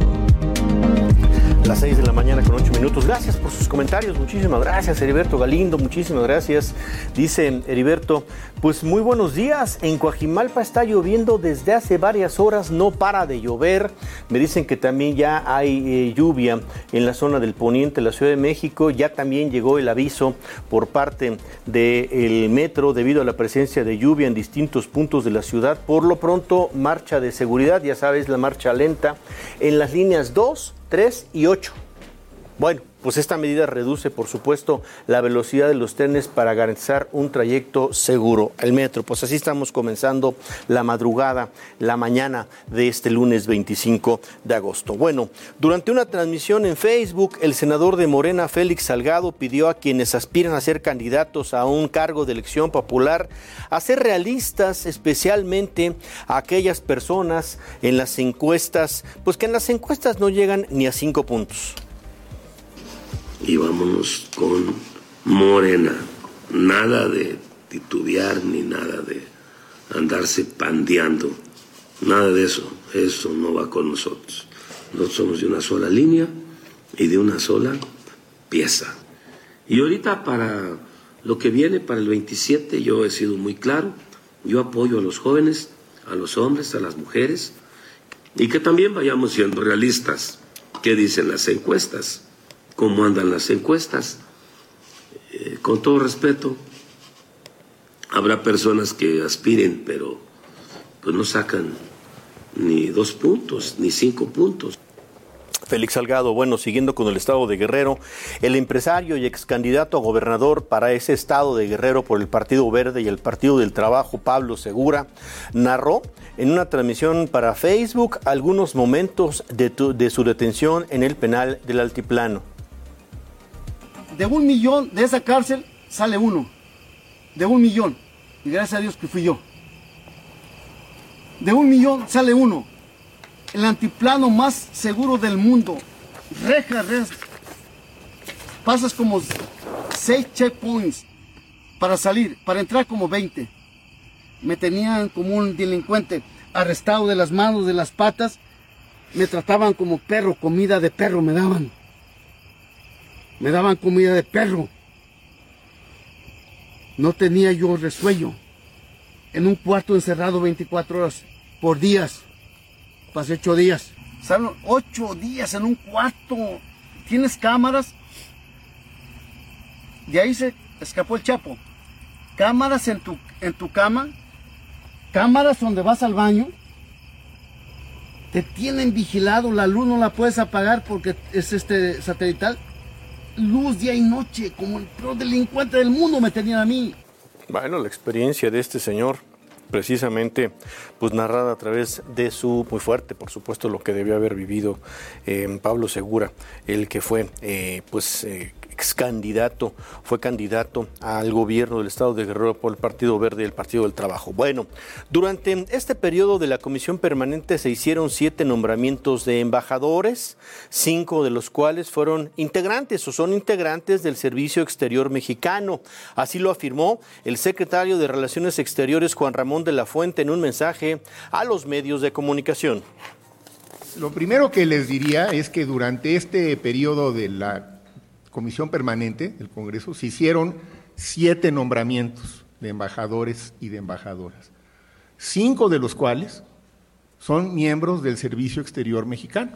Las seis de la mañana con ocho minutos. Gracias por sus comentarios. Muchísimas gracias, Heriberto Galindo. Muchísimas gracias. Dice Heriberto, pues muy buenos días. En Coajimalpa está lloviendo desde hace varias horas. No para de llover. Me dicen que también ya hay eh, lluvia en la zona del poniente de la Ciudad de México. Ya también llegó el aviso por parte del metro debido a la presencia de lluvia en distintos puntos de la ciudad. Por lo pronto, marcha de seguridad. Ya sabes, la marcha lenta en las líneas dos, tres y ocho. Bueno, pues esta medida reduce, por supuesto, la velocidad de los trenes para garantizar un trayecto seguro. El metro, pues así estamos comenzando la madrugada, la mañana de este lunes veinticinco de agosto. Bueno, durante una transmisión en Facebook, el senador de Morena, Félix Salgado, pidió a quienes aspiran a ser candidatos a un cargo de elección popular a ser realistas, especialmente a aquellas personas en las encuestas, pues que en las encuestas no llegan ni a cinco puntos. Y vámonos con Morena, nada de titubear ni nada de andarse pandeando, nada de eso, eso no va con nosotros. Nosotros somos de una sola línea y de una sola pieza. Y ahorita para lo que viene, para el veintisiete, yo he sido muy claro, yo apoyo a los jóvenes, a los hombres, a las mujeres, y que también vayamos siendo realistas. ¿Qué dicen las encuestas? ¿Cómo andan las encuestas? Eh, con todo respeto, habrá personas que aspiren, pero pues no sacan ni dos puntos, ni cinco puntos. Félix Salgado, bueno, siguiendo con el estado de Guerrero, el empresario y ex candidato a gobernador para ese estado de Guerrero por el Partido Verde y el Partido del Trabajo, Pablo Segura, narró en una transmisión para Facebook algunos momentos de, tu, de su detención en el penal del Altiplano. De un millón de esa cárcel sale uno, de un millón, y gracias a Dios que fui yo. De un millón sale uno. El altiplano más seguro del mundo. Reja, reja. Pasas como seis checkpoints para salir, para entrar como veinte. Me tenían como un delincuente arrestado de las manos, de las patas. Me trataban como perro, comida de perro me daban. Me daban comida de perro. No tenía yo resuello. En un cuarto encerrado veinticuatro horas por días. Pasé ocho días. ¿Saben? Ocho días en un cuarto. ¿Tienes cámaras? De ahí se escapó el Chapo. Cámaras en tu, en tu cama. Cámaras donde vas al baño. Te tienen vigilado. La luz no la puedes apagar porque es este satelital. Luz día y noche. Como el peor delincuente del mundo me tenían a mí. Bueno, la experiencia de este señor, precisamente, pues narrada a través de su, muy fuerte, por supuesto, lo que debió haber vivido eh, Pablo Segura, el que fue, eh, pues, eh, ex candidato, fue candidato al gobierno del estado de Guerrero por el Partido Verde y el Partido del Trabajo. Bueno, durante este periodo de la Comisión Permanente se hicieron siete nombramientos de embajadores, cinco de los cuales fueron integrantes o son integrantes del Servicio Exterior Mexicano. Así lo afirmó el secretario de Relaciones Exteriores, Juan Ramón de la Fuente, en un mensaje a los medios de comunicación. Lo primero que les diría es que durante este periodo de la Comisión Permanente del Congreso se hicieron siete nombramientos de embajadores y de embajadoras, cinco de los cuales son miembros del Servicio Exterior Mexicano,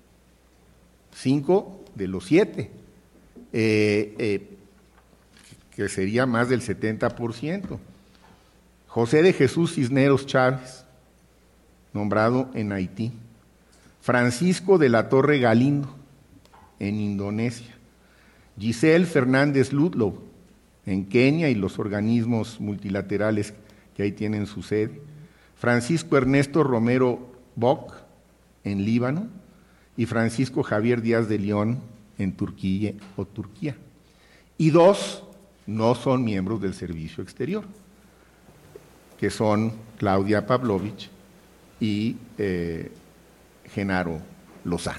cinco de los siete, eh, eh, que sería más del setenta por ciento. José de Jesús Cisneros Chávez, nombrado en Haití. Francisco de la Torre Galindo, en Indonesia. Giselle Fernández Ludlow, en Kenia y los organismos multilaterales que ahí tienen su sede. Francisco Ernesto Romero Bock, en Líbano. Y Francisco Javier Díaz de León, en Turquía o Turquía. Y dos no son miembros del Servicio Exterior, que son Claudia Pavlovich y eh, Genaro Lozano.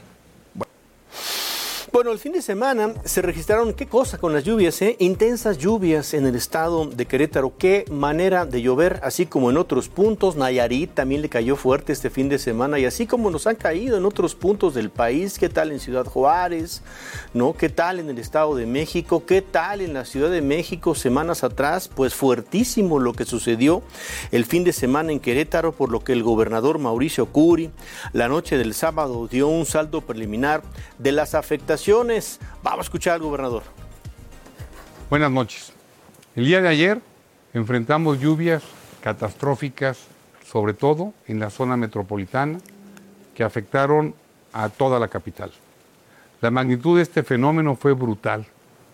Bueno, el fin de semana se registraron, qué cosa con las lluvias, ¿eh? Intensas lluvias en el estado de Querétaro, qué manera de llover, así como en otros puntos. Nayarit también le cayó fuerte este fin de semana, y así como nos han caído en otros puntos del país. ¿Qué tal en Ciudad Juárez? ¿No? ¿Qué tal en el Estado de México? ¿Qué tal en la Ciudad de México semanas atrás? Pues fuertísimo lo que sucedió el fin de semana en Querétaro, por lo que el gobernador Mauricio Curi la noche del sábado dio un saldo preliminar de las afectaciones. Vamos a escuchar al gobernador. Buenas noches. El día de ayer enfrentamos lluvias catastróficas, sobre todo en la zona metropolitana, que afectaron a toda la capital. La magnitud de este fenómeno fue brutal.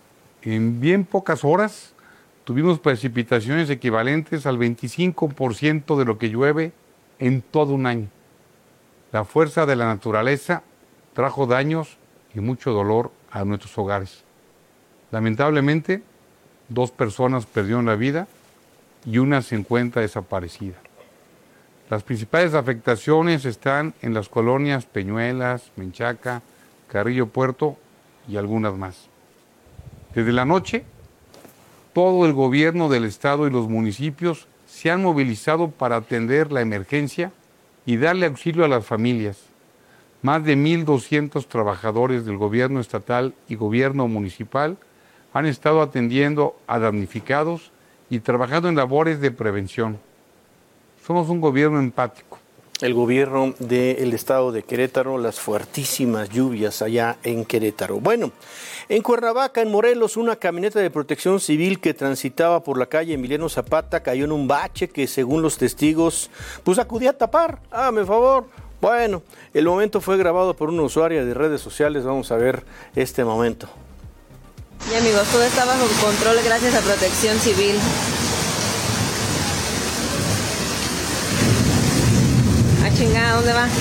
En bien pocas horas tuvimos precipitaciones equivalentes al veinticinco por ciento de lo que llueve en todo un año. La fuerza de la naturaleza trajo daños y mucho dolor a nuestros hogares. Lamentablemente, dos personas perdieron la vida y una se encuentra desaparecida. Las principales afectaciones están en las colonias Peñuelas, Menchaca, Carrillo Puerto y algunas más. Desde la noche, todo el gobierno del estado y los municipios se han movilizado para atender la emergencia y darle auxilio a las familias. Más de mil doscientos trabajadores del gobierno estatal y gobierno municipal han estado atendiendo a damnificados y trabajando en labores de prevención. Somos un gobierno empático. El gobierno del estado de Querétaro, las fuertísimas lluvias allá en Querétaro. Bueno, en Cuernavaca, en Morelos, una camioneta de protección civil que transitaba por la calle Emiliano Zapata cayó en un bache que, según los testigos, pues acudía a tapar. Hágame favor. Bueno, el momento fue grabado por una usuaria de redes sociales. Vamos a ver este momento. Y amigos, todo está bajo control gracias a Protección Civil. Ah, chingada, ¿dónde va?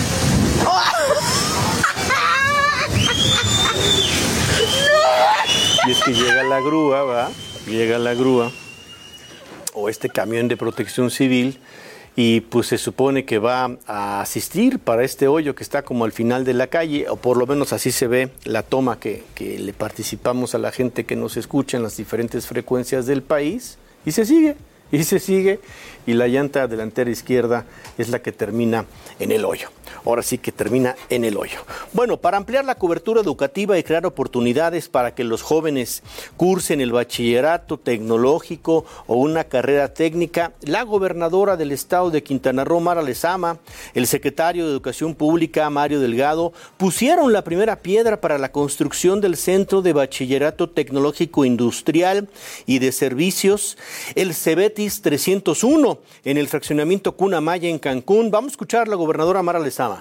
Y es que llega la grúa, ¿va? Llega la grúa o este camión de Protección Civil y pues se supone que va a asistir para este hoyo que está como al final de la calle, o por lo menos así se ve la toma que, que le participamos a la gente que nos escucha en las diferentes frecuencias del país, y se sigue, y se sigue, y la llanta delantera izquierda es la que termina en el hoyo. Ahora sí que termina en el hoyo. Bueno, para ampliar la cobertura educativa y crear oportunidades para que los jóvenes cursen el bachillerato tecnológico o una carrera técnica, la gobernadora del estado de Quintana Roo, Mara Lezama, el secretario de Educación Pública, Mario Delgado, pusieron la primera piedra para la construcción del Centro de Bachillerato Tecnológico Industrial y de Servicios, el Cebetis trescientos uno, en el fraccionamiento Cuna Maya en Cancún. Vamos a escuchar a la gobernadora Mara Lezama.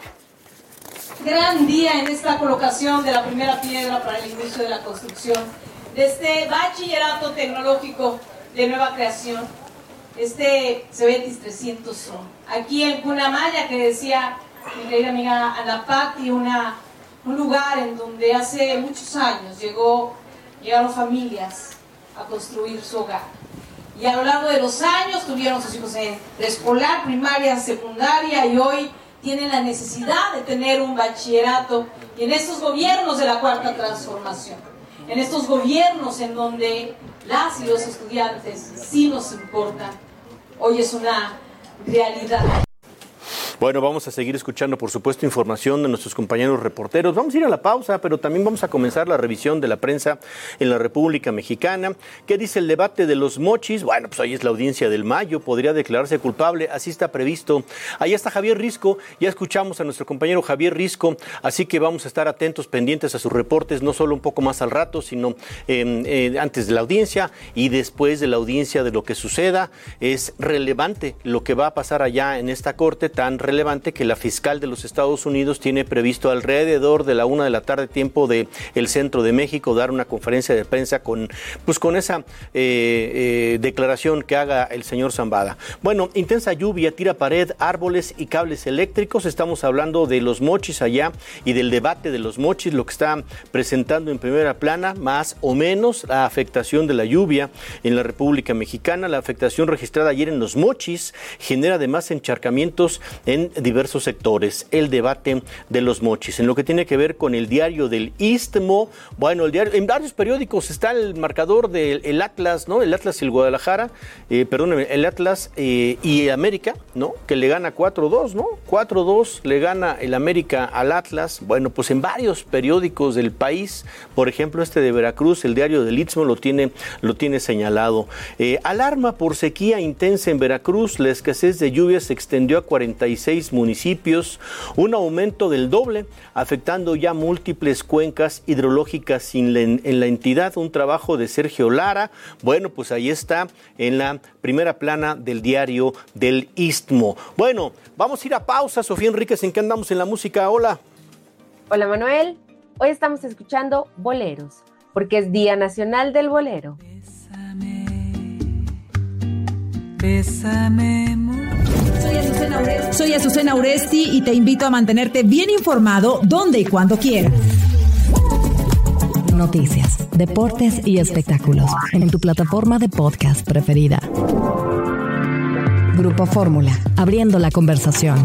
Gran día en esta colocación de la primera piedra para el inicio de la construcción de este bachillerato tecnológico de nueva creación, este Cebetis trescientos uno, aquí en Cuna Maya, que decía mi querida amiga Ana Patti, una un lugar en donde hace muchos años llegó, llegaron familias a construir su hogar. Y a lo largo de los años tuvieron sus hijos en preescolar, primaria, secundaria, y hoy tienen la necesidad de tener un bachillerato. Y en estos gobiernos de la Cuarta Transformación, en estos gobiernos en donde las y los estudiantes sí nos importan, hoy es una realidad. Bueno, vamos a seguir escuchando, por supuesto, información de nuestros compañeros reporteros. Vamos a ir a la pausa, pero también vamos a comenzar la revisión de la prensa en la República Mexicana. ¿Qué dice el debate de los mochis? Bueno, pues hoy es la audiencia del Mayo, podría declararse culpable, así está previsto. Ahí está Javier Risco, ya escuchamos a nuestro compañero Javier Risco, así que vamos a estar atentos, pendientes a sus reportes, no solo un poco más al rato, sino eh, eh, antes de la audiencia y después de la audiencia de lo que suceda. Es relevante lo que va a pasar allá en esta corte, tan relevante relevante que la fiscal de los Estados Unidos tiene previsto alrededor de la una de la tarde, tiempo del centro de México, dar una conferencia de prensa con, pues, con esa eh, eh, declaración que haga el señor Zambada. Bueno, intensa lluvia, tira pared, árboles y cables eléctricos. Estamos hablando de los mochis allá y del debate de los mochis, lo que está presentando en primera plana, más o menos la afectación de la lluvia en la República Mexicana. La afectación registrada ayer en los mochis genera además encharcamientos en diversos sectores. El debate de los mochis. En lo que tiene que ver con el diario del Istmo, bueno, el diario, en varios periódicos está el marcador del el Atlas, ¿no? El Atlas y el Guadalajara, eh, perdón, el Atlas eh, y América, ¿no? Que le gana cuatro dos, ¿no? cuatro dos le gana el América al Atlas. Bueno, pues en varios periódicos del país, por ejemplo, este de Veracruz, el diario del Istmo lo tiene, lo tiene señalado. Eh, alarma por sequía intensa en Veracruz, la escasez de lluvias se extendió a cuarenta y seis municipios, un aumento del doble, afectando ya múltiples cuencas hidrológicas en la, en la entidad. Un trabajo de Sergio Lara. Bueno, pues ahí está en la primera plana del diario del Istmo. Bueno, vamos a ir a pausa. Sofía Enríquez, ¿en qué andamos en la música? Hola. Hola, Manuel. Hoy estamos escuchando boleros, porque es Día Nacional del Bolero. Bésame, Soy Azucena Uresti. Soy Azucena Uresti y te invito a mantenerte bien informado donde y cuando quieras. Noticias, deportes y espectáculos en tu plataforma de podcast preferida. Grupo Fórmula, abriendo la conversación.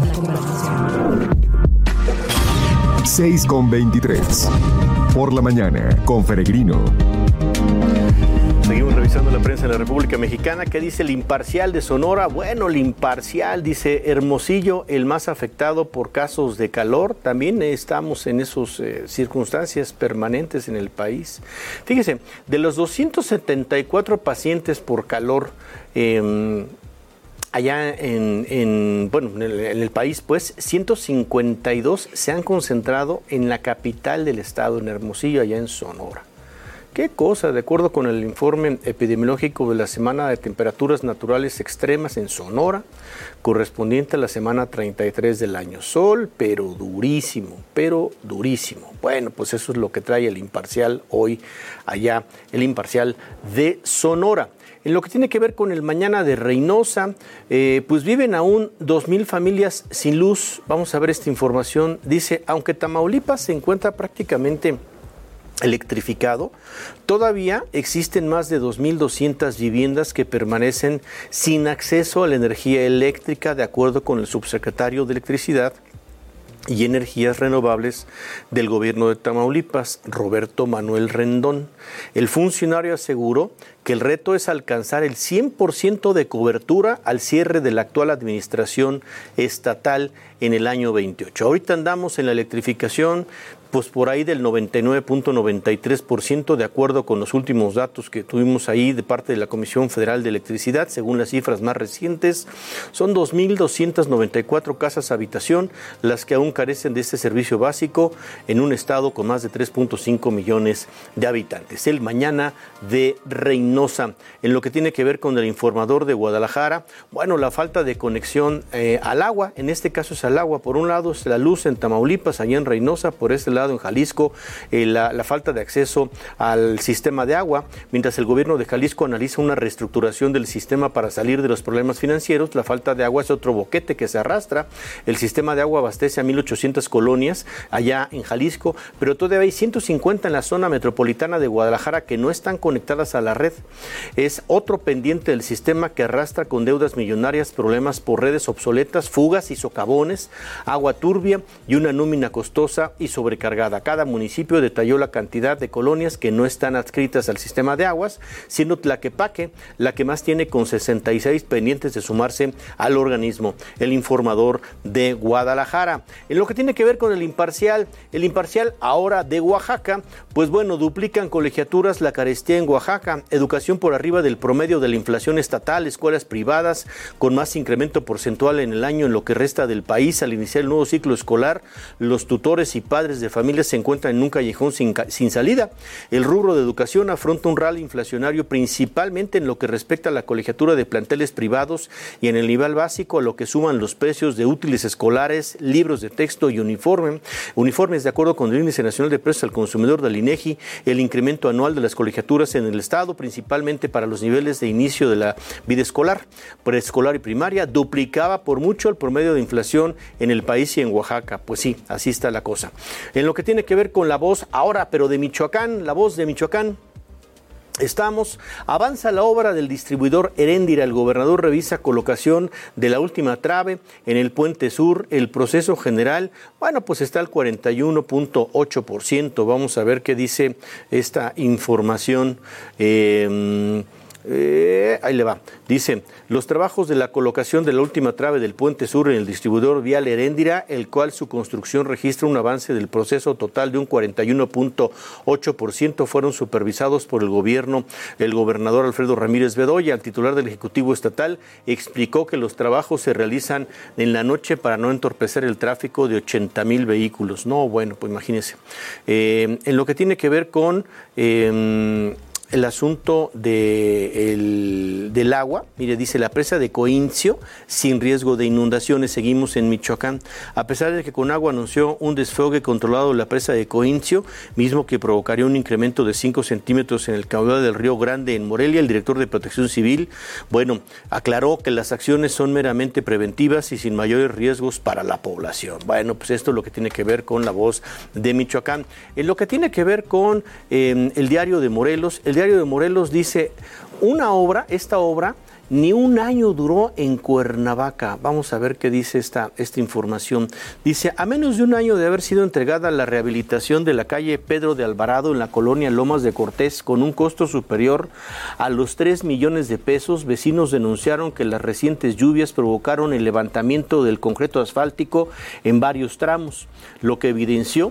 seis con veintitrés. Por la mañana, con Peregrino. Seguimos revisando la prensa en la República Mexicana. ¿Qué dice el Imparcial de Sonora? Bueno, el Imparcial dice Hermosillo, el más afectado por casos de calor. También estamos en esas eh, circunstancias permanentes en el país. Fíjese, de los doscientos setenta y cuatro pacientes por calor eh, allá en, en, bueno, en el, en el país, pues ciento cincuenta y dos se han concentrado en la capital del estado, en Hermosillo, allá en Sonora. Qué cosa, de acuerdo con el informe epidemiológico de la semana de temperaturas naturales extremas en Sonora, correspondiente a la semana treinta y tres del año. Sol, pero durísimo, pero durísimo. Bueno, pues eso es lo que trae el Imparcial hoy allá, el Imparcial de Sonora. En lo que tiene que ver con el mañana de Reynosa, eh, pues viven aún dos mil familias sin luz. Vamos a ver esta información. Dice, aunque Tamaulipas se encuentra prácticamente electrificado, todavía existen más de dos mil doscientas viviendas que permanecen sin acceso a la energía eléctrica, de acuerdo con el subsecretario de Electricidad y Energías Renovables del gobierno de Tamaulipas, Roberto Manuel Rendón. El funcionario aseguró que el reto es alcanzar el cien por ciento de cobertura al cierre de la actual administración estatal en el año veintiocho. Ahorita andamos en la electrificación, pues por ahí del noventa y nueve punto noventa y tres por ciento, de acuerdo con los últimos datos que tuvimos ahí de parte de la Comisión Federal de Electricidad, según las cifras más recientes. Son dos mil doscientas noventa y cuatro casas habitación las que aún carecen de este servicio básico en un estado con más de tres punto cinco millones de habitantes. El mañana de Reynosa. En lo que tiene que ver con el informador de Guadalajara, bueno, la falta de conexión eh, al agua, en este caso es al agua. Por un lado es la luz en Tamaulipas, allá en Reynosa, por este lado en Jalisco, eh, la, la falta de acceso al sistema de agua, mientras el gobierno de Jalisco analiza una reestructuración del sistema para salir de los problemas financieros. La falta de agua es otro boquete que se arrastra. El sistema de agua abastece a mil ochocientas colonias allá en Jalisco, pero todavía hay ciento cincuenta en la zona metropolitana de Guadalajara que no están conectadas a la red. Es otro pendiente del sistema que arrastra con deudas millonarias, problemas por redes obsoletas, fugas y socavones, agua turbia y una nómina costosa y sobrecargada. Cada municipio detalló la cantidad de colonias que no están adscritas al sistema de aguas, siendo Tlaquepaque la que más tiene, con sesenta y seis pendientes de sumarse al organismo. El informador de Guadalajara. En lo que tiene que ver con el Imparcial, el Imparcial ahora de Oaxaca, pues bueno, duplican colegiaturas la carestía en Oaxaca, educación por arriba del promedio de la inflación estatal, escuelas privadas con más incremento porcentual en el año en lo que resta del país. Al iniciar el nuevo ciclo escolar, los tutores y padres de familias se encuentran en un callejón sin, sin salida. El rubro de educación afronta un rally inflacionario principalmente en lo que respecta a la colegiatura de planteles privados y en el nivel básico, a lo que suman los precios de útiles escolares, libros de texto y uniforme. Uniformes, de acuerdo con el Índice Nacional de Precios al Consumidor del INEGI, el incremento anual de las colegiaturas en el estado, principalmente para los niveles de inicio de la vida escolar, preescolar y primaria, duplicaba por mucho el promedio de inflación en el país y en Oaxaca. Pues sí, así está la cosa. En lo que tiene que ver con La Voz ahora, pero de Michoacán, La Voz de Michoacán. Estamos, avanza la obra del distribuidor Heréndira. El gobernador revisa colocación de la última trave en el Puente Sur. El proceso general, bueno, pues está al cuarenta y uno punto ocho por ciento. Vamos a ver qué dice esta información. Eh, Eh, ahí le va. Dice, los trabajos de la colocación de la última trave del Puente Sur en el distribuidor vial Heréndira, el cual su construcción registra un avance del proceso total de un cuarenta y uno punto ocho por ciento, fueron supervisados por el gobierno. El gobernador Alfredo Ramírez Bedoya, el titular del Ejecutivo Estatal, explicó que los trabajos se realizan en la noche para no entorpecer el tráfico de ochenta mil vehículos. No, bueno, pues imagínense. Eh, en lo que tiene que ver con... Eh, el asunto de el, del agua, mire, dice la presa de Coincio sin riesgo de inundaciones. Seguimos en Michoacán. A pesar de que Conagua anunció un desfogue controlado de la presa de Coincio, mismo que provocaría un incremento de cinco centímetros en el caudal del Río Grande en Morelia, el director de Protección Civil, bueno, aclaró que las acciones son meramente preventivas y sin mayores riesgos para la población. Bueno, pues esto es lo que tiene que ver con La Voz de Michoacán. En lo que tiene que ver con eh, el Diario de Morelos, el Diario de Morelos dice, una obra, esta obra, ni un año duró en Cuernavaca. Vamos a ver qué dice esta, esta información. Dice, a menos de un año de haber sido entregada la rehabilitación de la calle Pedro de Alvarado en la colonia Lomas de Cortés, con un costo superior a los tres millones de pesos, vecinos denunciaron que las recientes lluvias provocaron el levantamiento del concreto asfáltico en varios tramos, lo que evidenció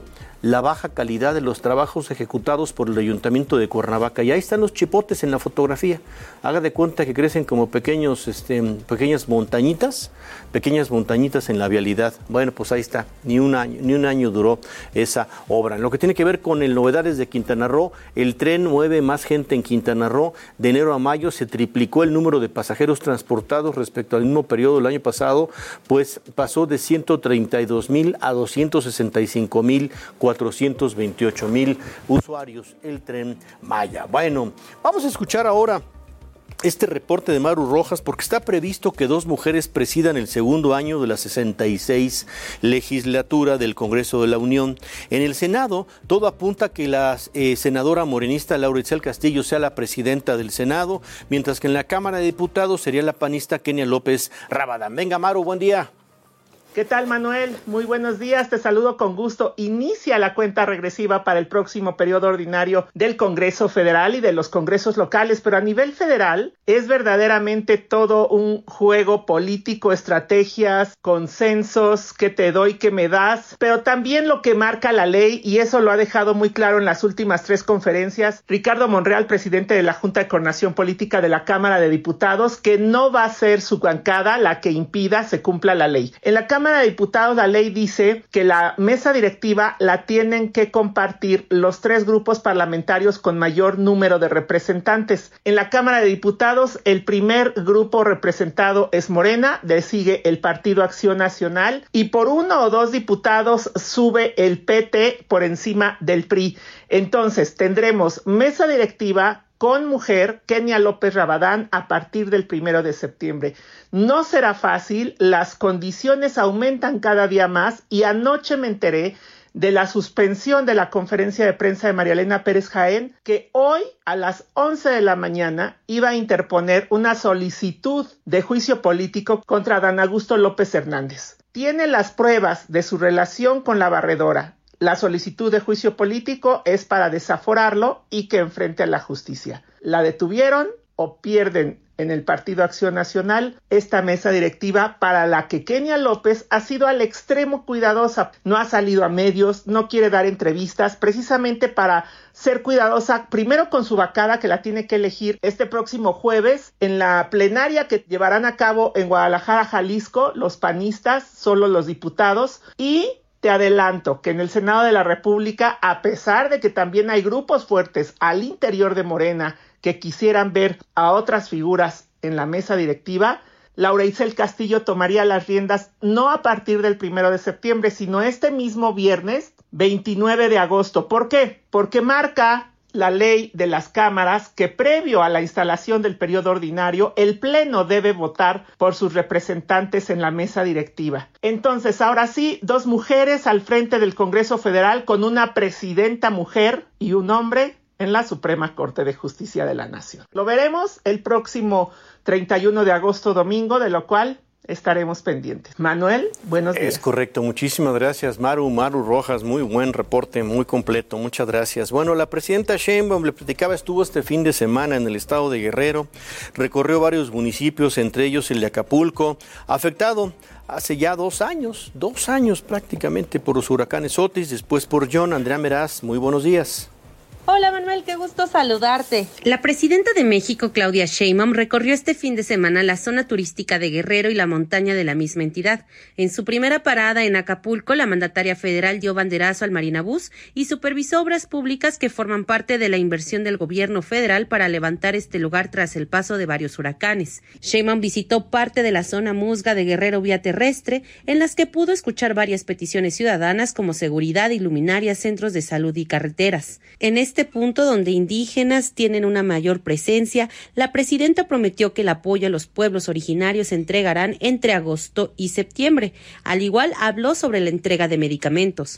la baja calidad de los trabajos ejecutados por el Ayuntamiento de Cuernavaca. Y ahí están los chipotes en la fotografía. Haga de cuenta que crecen como pequeños, este, pequeñas montañitas, pequeñas montañitas en la vialidad. Bueno, pues ahí está, ni un año, ni un año duró esa obra. En lo que tiene que ver con el novedades de Quintana Roo, el tren mueve más gente en Quintana Roo. De enero a mayo se triplicó el número de pasajeros transportados respecto al mismo periodo del año pasado, pues pasó de ciento treinta y dos mil a doscientos sesenta y cinco mil cuatrocientos veintiocho mil usuarios el Tren Maya. Bueno, vamos a escuchar ahora este reporte de Maru Rojas, porque está previsto que dos mujeres presidan el segundo año de la sesenta y seis legislatura del Congreso de la Unión. En el Senado, todo apunta a que la eh, senadora morenista Laura Itzel Castillo sea la presidenta del Senado, mientras que en la Cámara de Diputados sería la panista Kenia López Rabadán. Venga, Maru, buen día. ¿Qué tal, Manuel? Muy buenos días, te saludo con gusto. Inicia la cuenta regresiva para el próximo periodo ordinario del Congreso Federal y de los congresos locales, pero a nivel federal es verdaderamente todo un juego político, estrategias, consensos, qué te doy, qué me das, pero también lo que marca la ley, y eso lo ha dejado muy claro en las últimas tres conferencias Ricardo Monreal, presidente de la Junta de Coordinación Política de la Cámara de Diputados, que no va a ser su bancada la que impida se cumpla la ley. En la Cámara Cámara de Diputados la ley dice que la mesa directiva la tienen que compartir los tres grupos parlamentarios con mayor número de representantes. En la Cámara de Diputados el primer grupo representado es Morena, le sigue el Partido Acción Nacional y por uno o dos diputados sube el P T por encima del P R I. Entonces tendremos mesa directiva con mujer, Kenia López Rabadán, a partir del primero de septiembre. No será fácil, las condiciones aumentan cada día más y anoche me enteré de la suspensión de la conferencia de prensa de María Elena Pérez Jaén, que hoy a las once de la mañana iba a interponer una solicitud de juicio político contra Dan Augusto López Hernández. Tiene las pruebas de su relación con la barredora. La solicitud de juicio político es para desaforarlo y que enfrente a la justicia. La detuvieron o pierden en el Partido Acción Nacional esta mesa directiva para la que Kenia López ha sido al extremo cuidadosa. No ha salido a medios, no quiere dar entrevistas, precisamente para ser cuidadosa, primero con su bancada que la tiene que elegir este próximo jueves en la plenaria que llevarán a cabo en Guadalajara, Jalisco, los panistas, solo los diputados, y te adelanto que en el Senado de la República, a pesar de que también hay grupos fuertes al interior de Morena que quisieran ver a otras figuras en la mesa directiva, Laura Itzel Castillo tomaría las riendas no a partir del primero de septiembre, sino este mismo viernes veintinueve de agosto. ¿Por qué? Porque marca la ley de las cámaras que previo a la instalación del periodo ordinario, el Pleno debe votar por sus representantes en la mesa directiva. Entonces, ahora sí, dos mujeres al frente del Congreso Federal con una presidenta mujer y un hombre en la Suprema Corte de Justicia de la Nación. Lo veremos el próximo treinta y uno de agosto, domingo, de lo cual estaremos pendientes. Manuel, buenos días. Es correcto, muchísimas gracias, Maru, Maru Rojas, muy buen reporte, muy completo, muchas gracias. Bueno, la presidenta Sheinbaum, le platicaba, estuvo este fin de semana en el estado de Guerrero, recorrió varios municipios, entre ellos el de Acapulco, afectado hace ya dos años, dos años prácticamente por los huracanes Otis, después por John. Andrea Meraz, muy buenos días. Hola Manuel, qué gusto saludarte. La presidenta de México, Claudia Sheinbaum, recorrió este fin de semana la zona turística de Guerrero y la montaña de la misma entidad. En su primera parada en Acapulco, la mandataria federal dio banderazo al Marinabús y supervisó obras públicas que forman parte de la inversión del gobierno federal para levantar este lugar tras el paso de varios huracanes. Sheinbaum visitó parte de la zona musga de Guerrero vía terrestre, en las que pudo escuchar varias peticiones ciudadanas como seguridad, luminarias, centros de salud y carreteras. En este punto donde indígenas tienen una mayor presencia, la presidenta prometió que el apoyo a los pueblos originarios se entregarán entre agosto y septiembre. Al igual, habló sobre la entrega de medicamentos.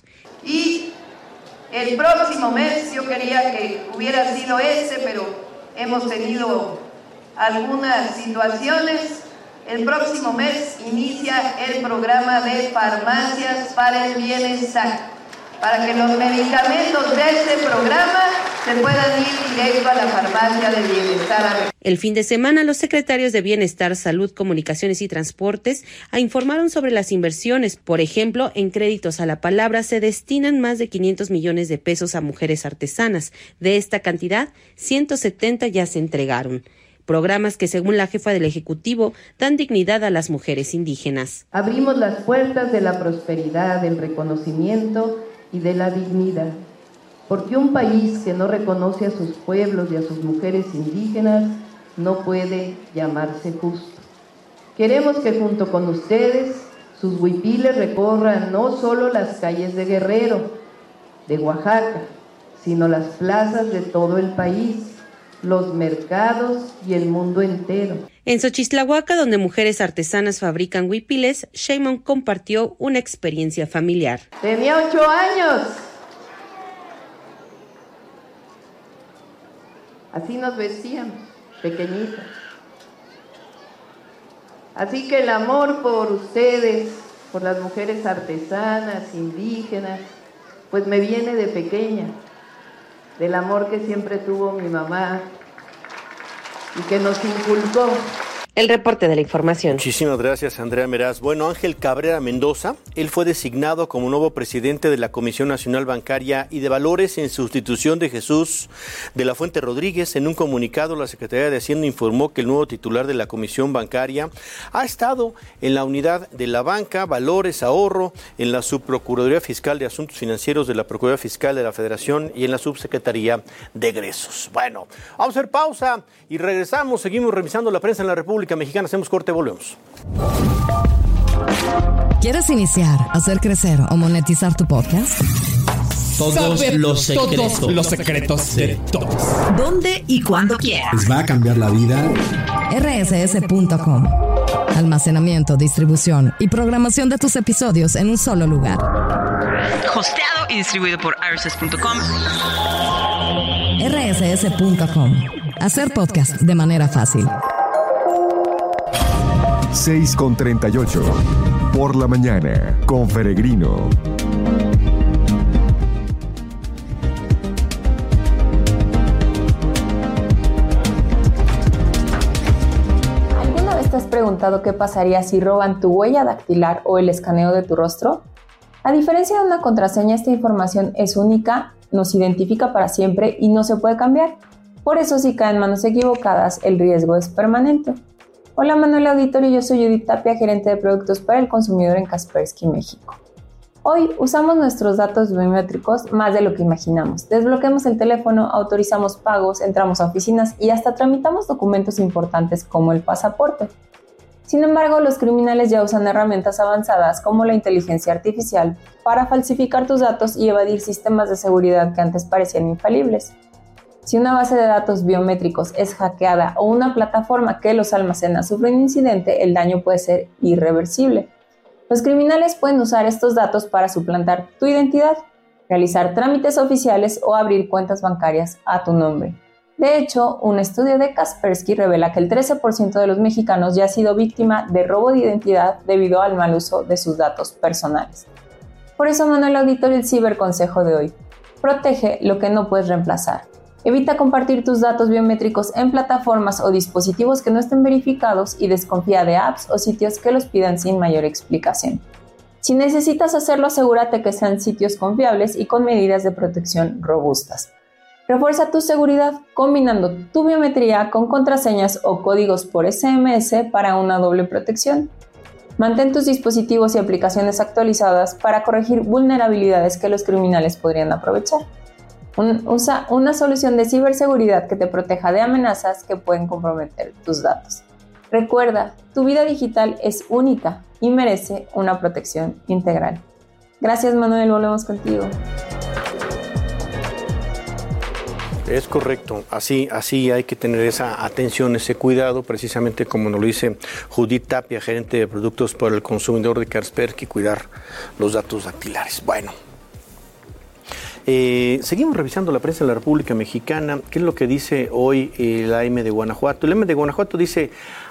Y el próximo mes yo quería que hubiera sido ese, pero hemos tenido algunas situaciones. El próximo mes inicia el programa de farmacias para el bienestar, para que los medicamentos de este programa se puedan ir directo a la farmacia de bienestar. El fin de semana, los secretarios de Bienestar, Salud, Comunicaciones y Transportes informaron sobre las inversiones. Por ejemplo, en créditos a la palabra se destinan más de quinientos millones de pesos a mujeres artesanas. De esta cantidad, ciento setenta ya se entregaron. Programas que, según la jefa del Ejecutivo, dan dignidad a las mujeres indígenas. Abrimos las puertas de la prosperidad, del reconocimiento y de la dignidad. Porque un país que no reconoce a sus pueblos y a sus mujeres indígenas no puede llamarse justo. Queremos que junto con ustedes, sus huipiles recorran no solo las calles de Guerrero, de Oaxaca, sino las plazas de todo el país, los mercados y el mundo entero. En Xochistlahuaca, donde mujeres artesanas fabrican huipiles, Sheinbaum compartió una experiencia familiar. Tenía ocho años. Así nos vestíamos, pequeñitas. Así que el amor por ustedes, por las mujeres artesanas, indígenas, pues me viene de pequeña, del amor que siempre tuvo mi mamá y que nos inculcó. El reporte de la información. Muchísimas gracias, Andrea Meraz. Bueno, Ángel Cabrera Mendoza, él fue designado como nuevo presidente de la Comisión Nacional Bancaria y de Valores en sustitución de Jesús de la Fuente Rodríguez. En un comunicado, la Secretaría de Hacienda informó que el nuevo titular de la Comisión Bancaria ha estado en la unidad de la banca, Valores, Ahorro, en la Subprocuraduría Fiscal de Asuntos Financieros de la Procuraduría Fiscal de la Federación y en la Subsecretaría de Egresos. Bueno, vamos a hacer pausa y regresamos. Seguimos revisando la prensa en la República Mexicana. Hacemos corte, volvemos. ¿Quieres iniciar, hacer crecer o monetizar tu podcast? Todos Saber los secretos. Todos los secretos de todos. ¿Dónde y cuándo quieras? ¿Les va a cambiar la vida? R S S punto com. Almacenamiento, distribución y programación de tus episodios en un solo lugar. Hosteado y distribuido por R S S punto com. R S S punto com. Hacer podcast de manera fácil. seis con treinta y ocho. Por la mañana, con Peregrino. ¿Alguna vez te has preguntado qué pasaría si roban tu huella dactilar o el escaneo de tu rostro? A diferencia de una contraseña, esta información es única, nos identifica para siempre y no se puede cambiar. Por eso, si caen en manos equivocadas, el riesgo es permanente. Hola Manuel Auditorio, yo soy Judith Tapia, gerente de productos para el consumidor en Kaspersky, México. Hoy usamos nuestros datos biométricos más de lo que imaginamos. Desbloqueamos el teléfono, autorizamos pagos, entramos a oficinas y hasta tramitamos documentos importantes como el pasaporte. Sin embargo, los criminales ya usan herramientas avanzadas como la inteligencia artificial para falsificar tus datos y evadir sistemas de seguridad que antes parecían infalibles. Si una base de datos biométricos es hackeada o una plataforma que los almacena sufre un incidente, el daño puede ser irreversible. Los criminales pueden usar estos datos para suplantar tu identidad, realizar trámites oficiales o abrir cuentas bancarias a tu nombre. De hecho, un estudio de Kaspersky revela que el trece por ciento de los mexicanos ya ha sido víctima de robo de identidad debido al mal uso de sus datos personales. Por eso, Manuel Auditorio, el ciberconsejo de hoy: protege lo que no puedes reemplazar. Evita compartir tus datos biométricos en plataformas o dispositivos que no estén verificados y desconfía de apps o sitios que los pidan sin mayor explicación. Si necesitas hacerlo, asegúrate que sean sitios confiables y con medidas de protección robustas. Refuerza tu seguridad combinando tu biometría con contraseñas o códigos por S M S para una doble protección. Mantén tus dispositivos y aplicaciones actualizadas para corregir vulnerabilidades que los criminales podrían aprovechar. Un, usa una solución de ciberseguridad que te proteja de amenazas que pueden comprometer tus datos. Recuerda, tu vida digital es única y merece una protección integral. Gracias, Manuel, volvemos contigo. Es correcto, así, así hay que tener esa atención, ese cuidado, precisamente como nos lo dice Judith Tapia, gerente de productos para el consumidor de Kaspersky, cuidar los datos dactilares. Bueno. Eh, seguimos revisando la prensa de la República Mexicana. ¿Qué es lo que dice hoy el A M de Guanajuato? El A M de Guanajuato dice: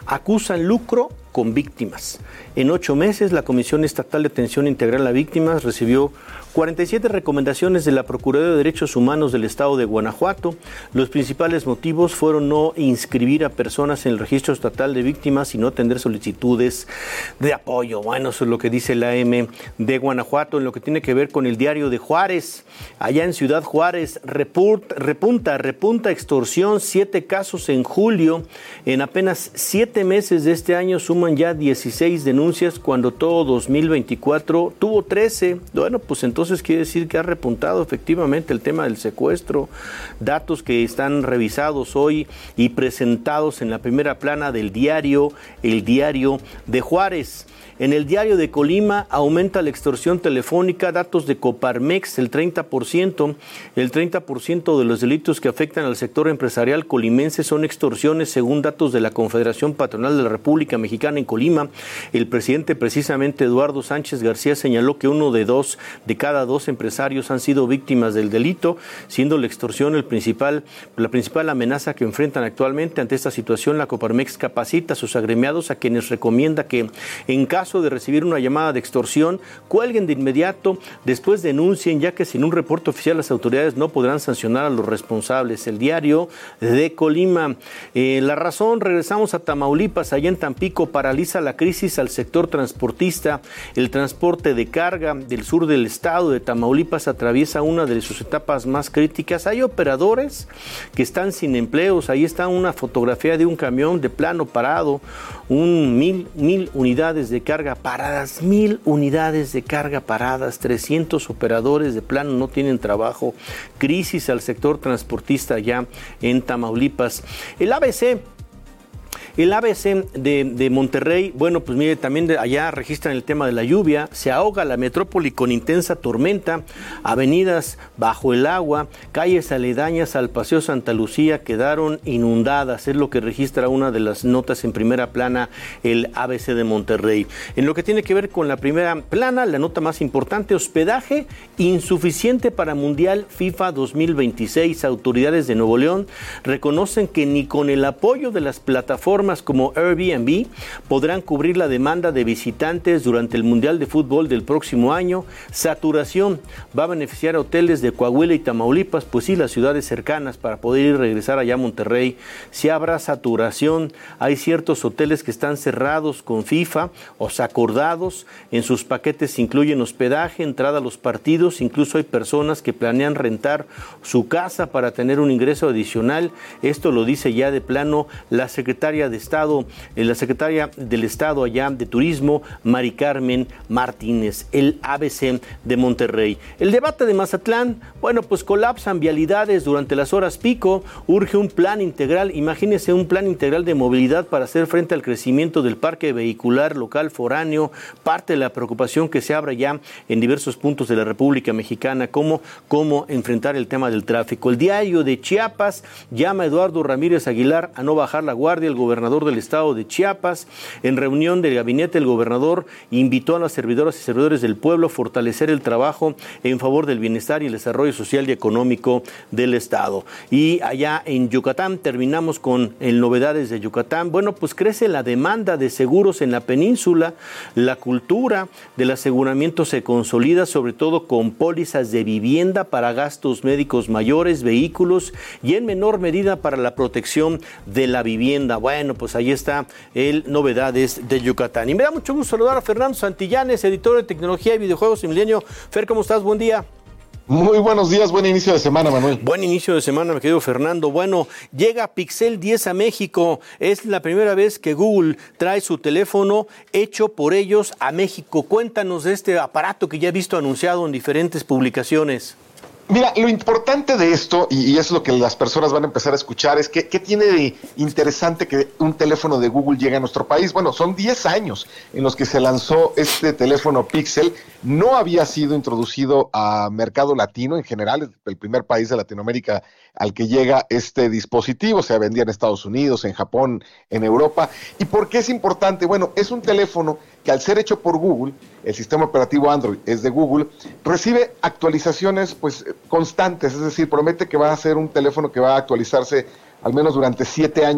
acusan lucro con víctimas. En ocho meses, la Comisión Estatal de Atención Integral a Víctimas recibió cuarenta y siete recomendaciones de la Procuraduría de Derechos Humanos del Estado de Guanajuato. Los principales motivos fueron no inscribir a personas en el Registro Estatal de Víctimas y no atender solicitudes de apoyo. Bueno, eso es lo que dice la A M de Guanajuato. En lo que tiene que ver con el Diario de Juárez, allá en Ciudad Juárez, report, repunta, repunta extorsión, siete casos en julio. En apenas siete meses de este año suman ya dieciséis denuncias, cuando todo dos mil veinticuatro tuvo trece. Bueno, pues entonces quiere decir que ha repuntado efectivamente el tema del secuestro. Datos que están revisados hoy y presentados en la primera plana del diario, el Diario de Juárez. En el Diario de Colima aumenta la extorsión telefónica, datos de Coparmex, el treinta por ciento. El treinta por ciento de los delitos que afectan al sector empresarial colimense son extorsiones, según datos de la Confederación Patronal de la República Mexicana en Colima. El presidente, precisamente Eduardo Sánchez García, señaló que uno de dos de cada dos empresarios han sido víctimas del delito, siendo la extorsión el principal, la principal amenaza que enfrentan actualmente. Ante esta situación, la Coparmex capacita a sus agremiados, a quienes recomienda que, en caso de recibir una llamada de extorsión, cuelguen de inmediato, después denuncien, ya que sin un reporte oficial las autoridades no podrán sancionar a los responsables. El Diario de Colima. Eh, la Razón, regresamos a Tamaulipas. Allá en Tampico paraliza la crisis al sector transportista. El transporte de carga del sur del estado de Tamaulipas atraviesa una de sus etapas más críticas. Hay operadores que están sin empleos. Ahí está una fotografía de un camión de plano parado, un mil, mil unidades de carga paradas, mil unidades de carga paradas, trescientos operadores de plano no tienen trabajo. Crisis al sector transportista allá en Tamaulipas. El A B C El A B C de, de Monterrey, bueno, pues mire, también de allá registran el tema de la lluvia. Se ahoga la metrópoli con intensa tormenta, avenidas bajo el agua, calles aledañas al Paseo Santa Lucía quedaron inundadas. Es lo que registra una de las notas en primera plana, el A B C de Monterrey. En lo que tiene que ver con la primera plana, la nota más importante: hospedaje insuficiente para Mundial FIFA dos mil veintiséis. Autoridades de Nuevo León reconocen que ni con el apoyo de las plataformas como Airbnb podrán cubrir la demanda de visitantes durante el Mundial de Fútbol del próximo año. Saturación va a beneficiar a hoteles de Coahuila y Tamaulipas, pues sí, las ciudades cercanas, para poder ir y regresar allá a Monterrey. Si habrá saturación, hay ciertos hoteles que están cerrados con FIFA, o sea, acordados. En sus paquetes incluyen hospedaje, entrada a los partidos, incluso hay personas que planean rentar su casa para tener un ingreso adicional. Esto lo dice ya de plano la secretaria de Estado, la secretaria del Estado allá de Turismo, Mari Carmen Martínez. El A B C de Monterrey. El debate de Mazatlán, bueno, pues colapsan vialidades durante las horas pico. Urge un plan integral, imagínense un plan integral de movilidad para hacer frente al crecimiento del parque vehicular local foráneo. Parte de la preocupación que se abre ya en diversos puntos de la República Mexicana, cómo, cómo enfrentar el tema del tráfico. El Diario de Chiapas llama a Eduardo Ramírez Aguilar a no bajar la guardia. El gobernador del estado de Chiapas, en reunión del gabinete, el gobernador invitó a las servidoras y servidores del pueblo a fortalecer el trabajo en favor del bienestar y el desarrollo social y económico del estado. Y allá en Yucatán, terminamos con el novedades de Yucatán. Bueno, pues crece la demanda de seguros en la península. La cultura del aseguramiento se consolida, sobre todo con pólizas de vivienda para gastos médicos mayores, vehículos y en menor medida para la protección de la vivienda. Bueno, pues ahí está el novedades de Yucatán. Y me da mucho gusto saludar a Fernando Santillanes, editor de tecnología y videojuegos en Milenio. Fer, ¿cómo estás? Buen día. Muy buenos días, buen inicio de semana, Manuel. Buen inicio de semana, mi querido Fernando. Bueno, llega Pixel diez a México. Es la primera vez que Google trae su teléfono hecho por ellos a México. Cuéntanos de este aparato que ya he visto anunciado en diferentes publicaciones. Mira, lo importante de esto, y, y es lo que las personas van a empezar a escuchar, es que ¿qué tiene de interesante que un teléfono de Google llegue a nuestro país? Bueno, son diez años en los que se lanzó este teléfono Pixel. No había sido introducido a mercado latino en general, es el primer país de Latinoamérica al que llega este dispositivo. Se vendía en Estados Unidos, en Japón, en Europa. ¿Y por qué es importante? Bueno, es un teléfono que, al ser hecho por Google, el sistema operativo Android es de Google, recibe actualizaciones pues constantes, es decir, promete que va a ser un teléfono que va a actualizarse al menos durante siete años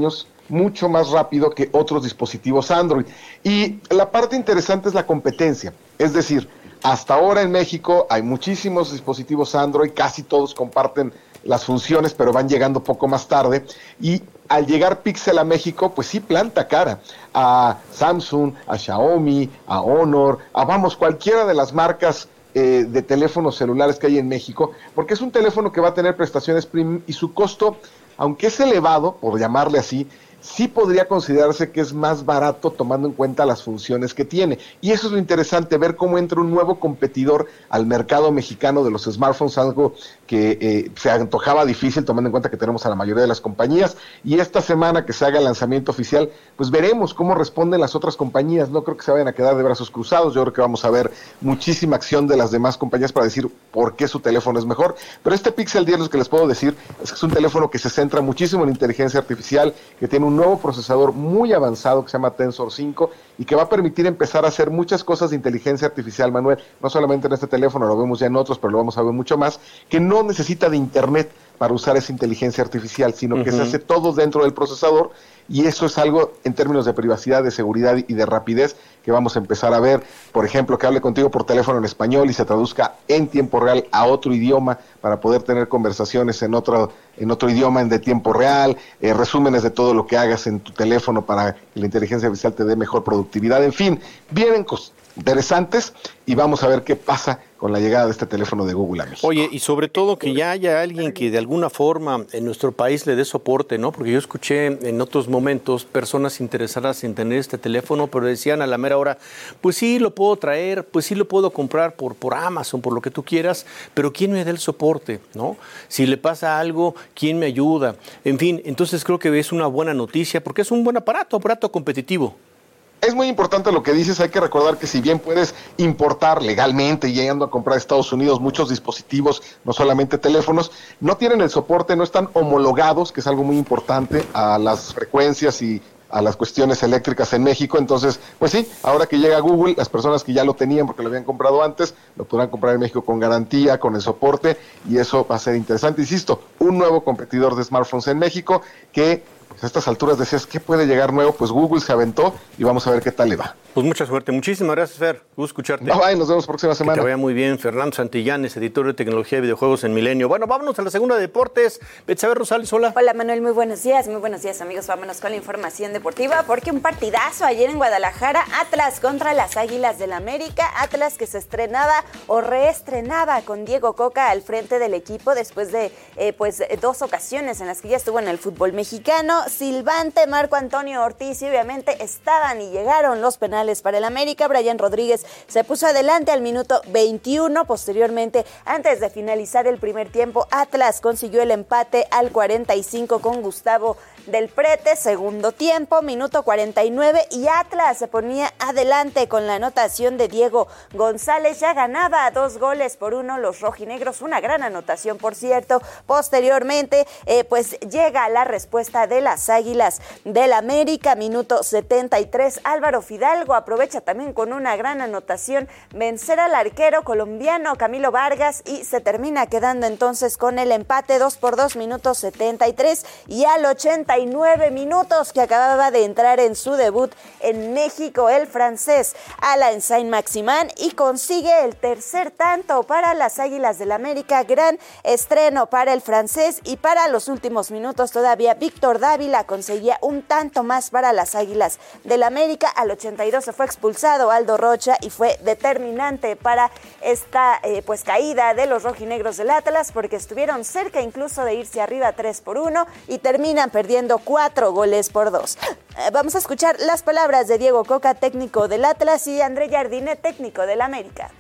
mucho más rápido que otros dispositivos Android. Y la parte interesante es la competencia, es decir, hasta ahora en México hay muchísimos dispositivos Android, casi todos comparten las funciones, pero van llegando poco más tarde, y al llegar Pixel a México, pues sí planta cara a Samsung, a Xiaomi, a Honor, a vamos, cualquiera de las marcas eh, de teléfonos celulares que hay en México, porque es un teléfono que va a tener prestaciones premium y su costo, aunque es elevado, por llamarle así, sí podría considerarse que es más barato tomando en cuenta las funciones que tiene. Y eso es lo interesante, ver cómo entra un nuevo competidor al mercado mexicano de los smartphones, algo que eh, se antojaba difícil tomando en cuenta que tenemos a la mayoría de las compañías. Y esta semana que se haga el lanzamiento oficial, pues veremos cómo responden las otras compañías. No creo que se vayan a quedar de brazos cruzados. Yo creo que vamos a ver muchísima acción de las demás compañías para decir por qué su teléfono es mejor. Pero este Pixel diez, lo que les puedo decir es que es un teléfono que se centra muchísimo en inteligencia artificial, que tiene un nuevo procesador muy avanzado que se llama Tensor cinco y que va a permitir empezar a hacer muchas cosas de inteligencia artificial, Manuel, no solamente en este teléfono, lo vemos ya en otros, pero lo vamos a ver mucho más, que no necesita de internet para usar esa inteligencia artificial, sino uh-huh. que se hace todo dentro del procesador, y eso es algo en términos de privacidad, de seguridad y de rapidez que vamos a empezar a ver. Por ejemplo, que hable contigo por teléfono en español y se traduzca en tiempo real a otro idioma para poder tener conversaciones en otro, en otro idioma en de tiempo real, eh, resúmenes de todo lo que hagas en tu teléfono para que la inteligencia artificial te dé mejor productividad. En fin, vienen cosas interesantes y vamos a ver qué pasa con la llegada de este teléfono de Google a México. Oye, y sobre todo que ya haya alguien que de alguna forma en nuestro país le dé soporte, ¿no? Porque yo escuché en otros momentos personas interesadas en tener este teléfono, pero decían a la mera hora, pues sí lo puedo traer, pues sí lo puedo comprar por, por Amazon, por lo que tú quieras, pero ¿quién me da el soporte, no? Si le pasa algo, ¿quién me ayuda? En fin, entonces creo que es una buena noticia porque es un buen aparato, aparato competitivo. Es muy importante lo que dices, hay que recordar que si bien puedes importar legalmente, llegando a comprar a Estados Unidos muchos dispositivos, no solamente teléfonos, no tienen el soporte, no están homologados, que es algo muy importante, a las frecuencias y a las cuestiones eléctricas en México. Entonces, pues sí, ahora que llega Google, las personas que ya lo tenían porque lo habían comprado antes, lo podrán comprar en México con garantía, con el soporte, y eso va a ser interesante. Insisto, un nuevo competidor de smartphones en México que pues a estas alturas decías, ¿qué puede llegar nuevo? Pues Google se aventó y vamos a ver qué tal le va. Pues mucha suerte. Muchísimas gracias, Fer. Gusto escucharte. Bye, bye, nos vemos próxima semana. Que te vaya muy bien. Fernando Santillanes, editor de tecnología y videojuegos en Milenio. Bueno, vámonos a la segunda de deportes. Betsabe Rosales, hola. Hola, Manuel, muy buenos días. Muy buenos días, amigos. Vámonos con la información deportiva porque un partidazo ayer en Guadalajara. Atlas contra las Águilas del América. Atlas que se estrenaba o reestrenaba con Diego Coca al frente del equipo después de eh, pues dos ocasiones en las que ya estuvo en el fútbol mexicano. Silvante, Marco Antonio Ortiz, y obviamente estaban y llegaron los penales para el América. Brian Rodríguez se puso adelante al minuto veintiuno. Posteriormente, antes de finalizar el primer tiempo, Atlas consiguió el empate al cuarenta y cinco con Gustavo del Prete. Segundo tiempo, minuto cuarenta y nueve, y Atlas se ponía adelante con la anotación de Diego González. Ya ganaba dos goles por uno los rojinegros, una gran anotación, por cierto. Posteriormente, eh, pues llega la respuesta de las Águilas del América, minuto setenta y tres. Álvaro Fidalgo aprovecha también con una gran anotación vencer al arquero colombiano Camilo Vargas y se termina quedando entonces con el empate dos por dos, minuto setenta y tres, y al ochenta y nueve minutos, que acababa de entrar en su debut en México, el francés Alain Saint-Maximin, y consigue el tercer tanto para las Águilas del América. Gran estreno para el francés, y para los últimos minutos todavía Víctor Dávila conseguía un tanto más para las Águilas del América. Al ochenta y dos se fue expulsado Aldo Rocha y fue determinante para esta eh, pues caída de los rojinegros del Atlas, porque estuvieron cerca incluso de irse arriba tres por uno y terminan perdiendo cuatro goles por dos. Eh, vamos a escuchar las palabras de Diego Coca, técnico del Atlas, y André Jardine, técnico del América.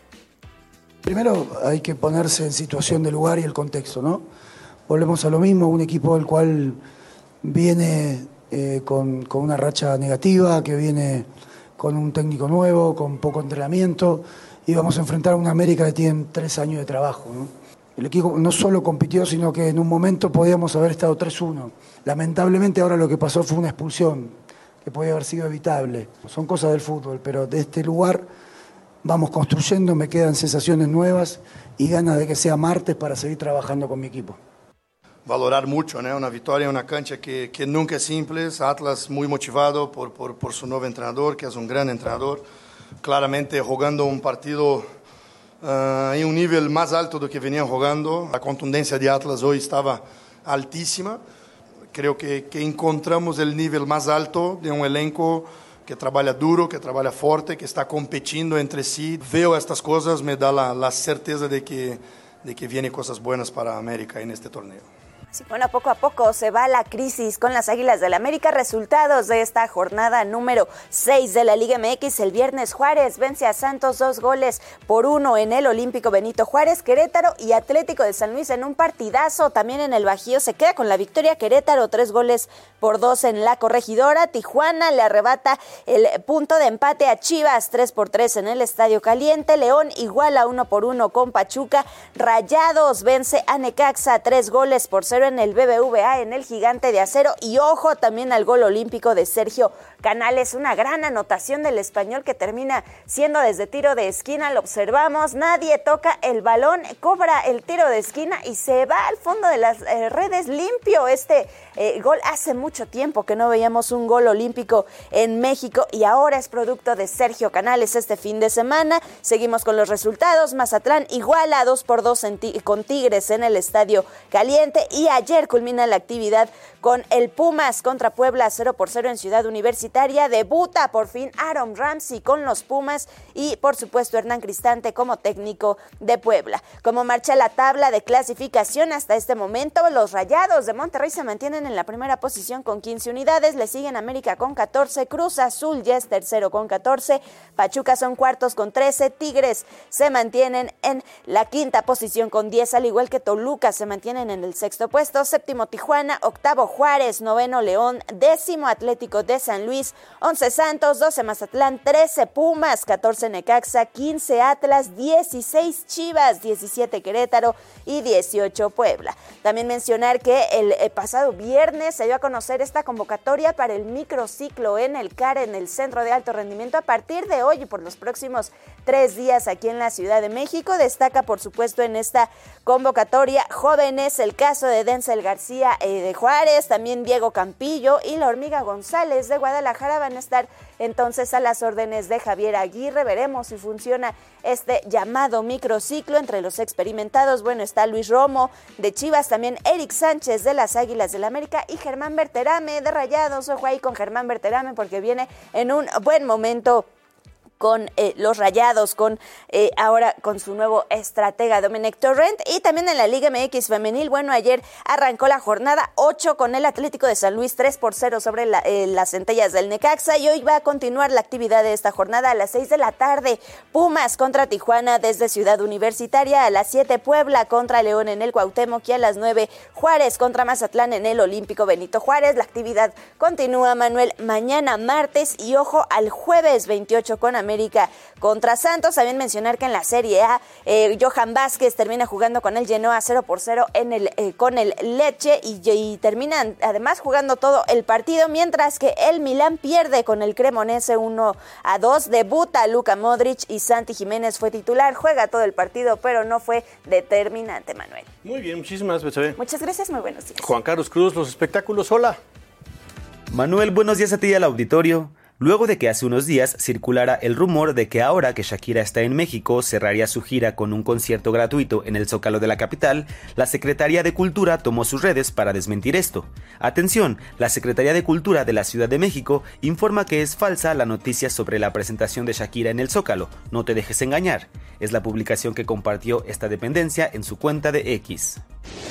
Primero hay que ponerse en situación del lugar y el contexto, ¿no? Volvemos a lo mismo, un equipo del cual viene eh, con, con una racha negativa, que viene con un técnico nuevo, con poco entrenamiento, y vamos a enfrentar a una América que tiene tres años de trabajo, ¿no? El equipo no solo compitió, sino que en un momento podíamos haber estado tres uno. Lamentablemente ahora lo que pasó fue una expulsión, que podía haber sido evitable. Son cosas del fútbol, pero de este lugar vamos construyendo, me quedan sensaciones nuevas y ganas de que sea martes para seguir trabajando con mi equipo. valorar mucho, ¿no? Una victoria en una cancha que, que nunca es simple. Atlas muy motivado por, por, por su nuevo entrenador, que es un gran entrenador. Claramente jugando un partido uh, en un nivel más alto de lo que venían jugando. La contundencia de Atlas hoy estaba altísima. Creo que, que encontramos el nivel más alto de un elenco que trabaja duro, que trabaja fuerte, que está compitiendo entre sí. Veo estas cosas, me da la, la certeza de que, de que vienen cosas buenas para América en este torneo. Sí, bueno, poco a poco se va la crisis con las Águilas del América. Resultados de esta jornada número seis de la Liga M X. El viernes Juárez vence a Santos dos goles por uno en el Olímpico Benito Juárez. Querétaro y Atlético de San Luis en un partidazo. También en el Bajío se queda con la victoria Querétaro, tres goles por dos en la Corregidora. Tijuana le arrebata el punto de empate a Chivas, tres por tres en el Estadio Caliente. León iguala uno por uno con Pachuca. Rayados vence a Necaxa, tres goles por cero en el B B V A en el Gigante de Acero. Y ojo también al gol olímpico de Sergio Canales, una gran anotación del Español que termina siendo desde tiro de esquina. Lo observamos, nadie toca el balón, cobra el tiro de esquina y se va al fondo de las eh, redes limpio. Este eh, gol hace mucho tiempo que no veíamos un gol olímpico en México y ahora es producto de Sergio Canales este fin de semana. Seguimos con los resultados. Mazatlán iguala dos por dos en ti- con Tigres en el Estadio Caliente y ayer culmina la actividad con el Pumas contra Puebla, cero por cero en Ciudad Universitaria. Debuta por fin Aaron Ramsey con los Pumas y por supuesto Hernán Cristante como técnico de Puebla. Como marcha la tabla de clasificación hasta este momento, los Rayados de Monterrey se mantienen en la primera posición con quince unidades, le siguen América con catorce, Cruz Azul ya es tercero con catorce, Pachuca son cuartos con trece, Tigres se mantienen en la quinta posición con diez, al igual que Toluca se mantienen en el sexto puesto, séptimo Tijuana, octavo Juárez, noveno León, décimo Atlético de San Luis, once Santos, doce Mazatlán, trece Pumas, catorce Necaxa, quince Atlas, dieciséis Chivas, diecisiete Querétaro y dieciocho Puebla. También mencionar que el, el pasado viernes se dio a conocer esta convocatoria para el microciclo en el C A R, en el Centro de Alto Rendimiento, a partir de hoy y por los próximos tres días aquí en la Ciudad de México. Destaca, por supuesto, en esta convocatoria jóvenes, el caso de Denzel García eh, de Juárez, también Diego Campillo y la Hormiga González de Guadalajara van a estar entonces a las órdenes de Javier Aguirre. Veremos si funciona este llamado microciclo entre los experimentados. Bueno, está Luis Romo de Chivas, también Eric Sánchez de las Águilas del América y Germán Berterame de Rayados. Ojo ahí con Germán Berterame porque viene en un buen momento con eh, los Rayados, con eh, ahora con su nuevo estratega Dominic Torrent. Y también en la Liga M X femenil, bueno, ayer arrancó la jornada ocho con el Atlético de San Luis tres por cero sobre la, eh, las Centellas del Necaxa, y hoy va a continuar la actividad de esta jornada a las seis de la tarde. Pumas contra Tijuana desde Ciudad Universitaria, a las siete Puebla contra León en el Cuauhtémoc y a las nueve Juárez contra Mazatlán en el Olímpico Benito Juárez. La actividad continúa, Manuel, mañana martes y ojo al jueves veintiocho con América América contra Santos. También mencionar que en la Serie A, eh, Johan Vázquez termina jugando con el Genoa cero por cero en el, eh, con el Lecce y, y terminan además jugando todo el partido, mientras que el Milán pierde con el Cremonese uno a dos. Debuta Luka Modric y Santi Jiménez fue titular, juega todo el partido, pero no fue determinante, Manuel. Muy bien, muchísimas gracias. Muchas gracias, muy buenos días. Juan Carlos Cruz, los espectáculos, hola. Manuel, buenos días a ti y al auditorio. Luego de que hace unos días circulara el rumor de que ahora que Shakira está en México cerraría su gira con un concierto gratuito en el Zócalo de la capital, la Secretaría de Cultura tomó sus redes para desmentir esto. Atención, la Secretaría de Cultura de la Ciudad de México informa que es falsa la noticia sobre la presentación de Shakira en el Zócalo. No te dejes engañar. Es la publicación que compartió esta dependencia en su cuenta de X.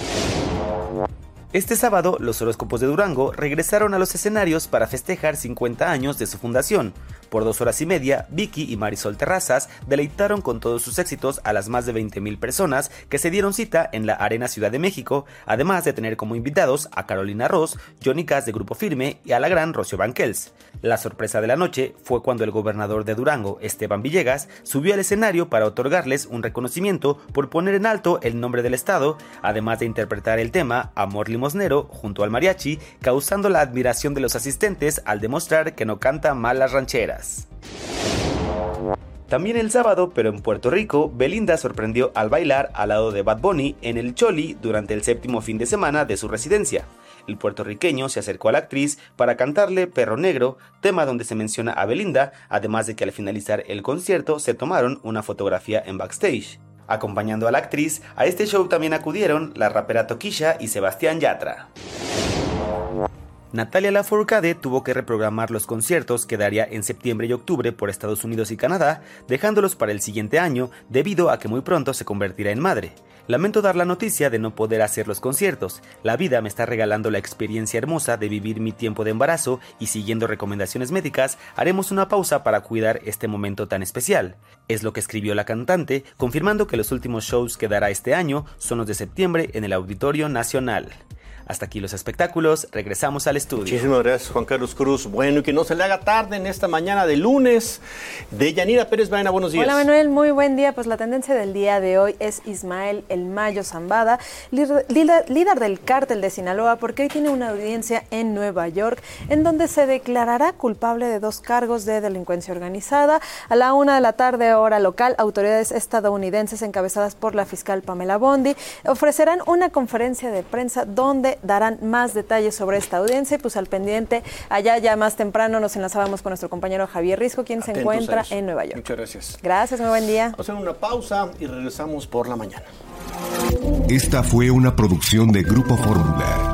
Este sábado, los Horóscopos de Durango regresaron a los escenarios para festejar cincuenta años de su fundación. Por dos horas y media, Vicky y Marisol Terrazas deleitaron con todos sus éxitos a las más de veinte mil personas que se dieron cita en la Arena Ciudad de México, además de tener como invitados a Carolina Ross, Johnny Cass de Grupo Firme y a la gran Rocío Banquels. La sorpresa de la noche fue cuando el gobernador de Durango, Esteban Villegas, subió al escenario para otorgarles un reconocimiento por poner en alto el nombre del estado, además de interpretar el tema Amor Limosnero junto al mariachi, causando la admiración de los asistentes al demostrar que no canta mal las rancheras. También el sábado, pero en Puerto Rico, Belinda sorprendió al bailar al lado de Bad Bunny en el Choli durante el séptimo fin de semana de su residencia. El puertorriqueño se acercó a la actriz para cantarle Perro Negro, tema donde se menciona a Belinda, además de que al finalizar el concierto se tomaron una fotografía en backstage. Acompañando a la actriz, a este show también acudieron la rapera Tokisha y Sebastián Yatra. Natalia Lafourcade tuvo que reprogramar los conciertos que daría en septiembre y octubre por Estados Unidos y Canadá, dejándolos para el siguiente año debido a que muy pronto se convertirá en madre. Lamento dar la noticia de no poder hacer los conciertos. La vida me está regalando la experiencia hermosa de vivir mi tiempo de embarazo y siguiendo recomendaciones médicas, haremos una pausa para cuidar este momento tan especial. Es lo que escribió la cantante, confirmando que los últimos shows que dará este año son los de septiembre en el Auditorio Nacional. Hasta aquí los espectáculos, regresamos al estudio. Muchísimas gracias, Juan Carlos Cruz. Bueno, y que no se le haga tarde en esta mañana de lunes. De Yanira Pérez Baena, buenos días. Hola Manuel, muy buen día. Pues la tendencia del día de hoy es Ismael El Mayo Zambada, líder, líder, líder del cártel de Sinaloa, porque hoy tiene una audiencia en Nueva York, en donde se declarará culpable de dos cargos de delincuencia organizada. A la una de la tarde, hora local, autoridades estadounidenses encabezadas por la fiscal Pamela Bondi ofrecerán una conferencia de prensa donde darán más detalles sobre esta audiencia y pues al pendiente, allá ya más temprano nos enlazábamos con nuestro compañero Javier Risco, quien Atentos se encuentra en Nueva York. Muchas gracias. Gracias, muy buen día. Vamos a hacer una pausa y regresamos por la mañana. Esta fue una producción de Grupo Fórmula.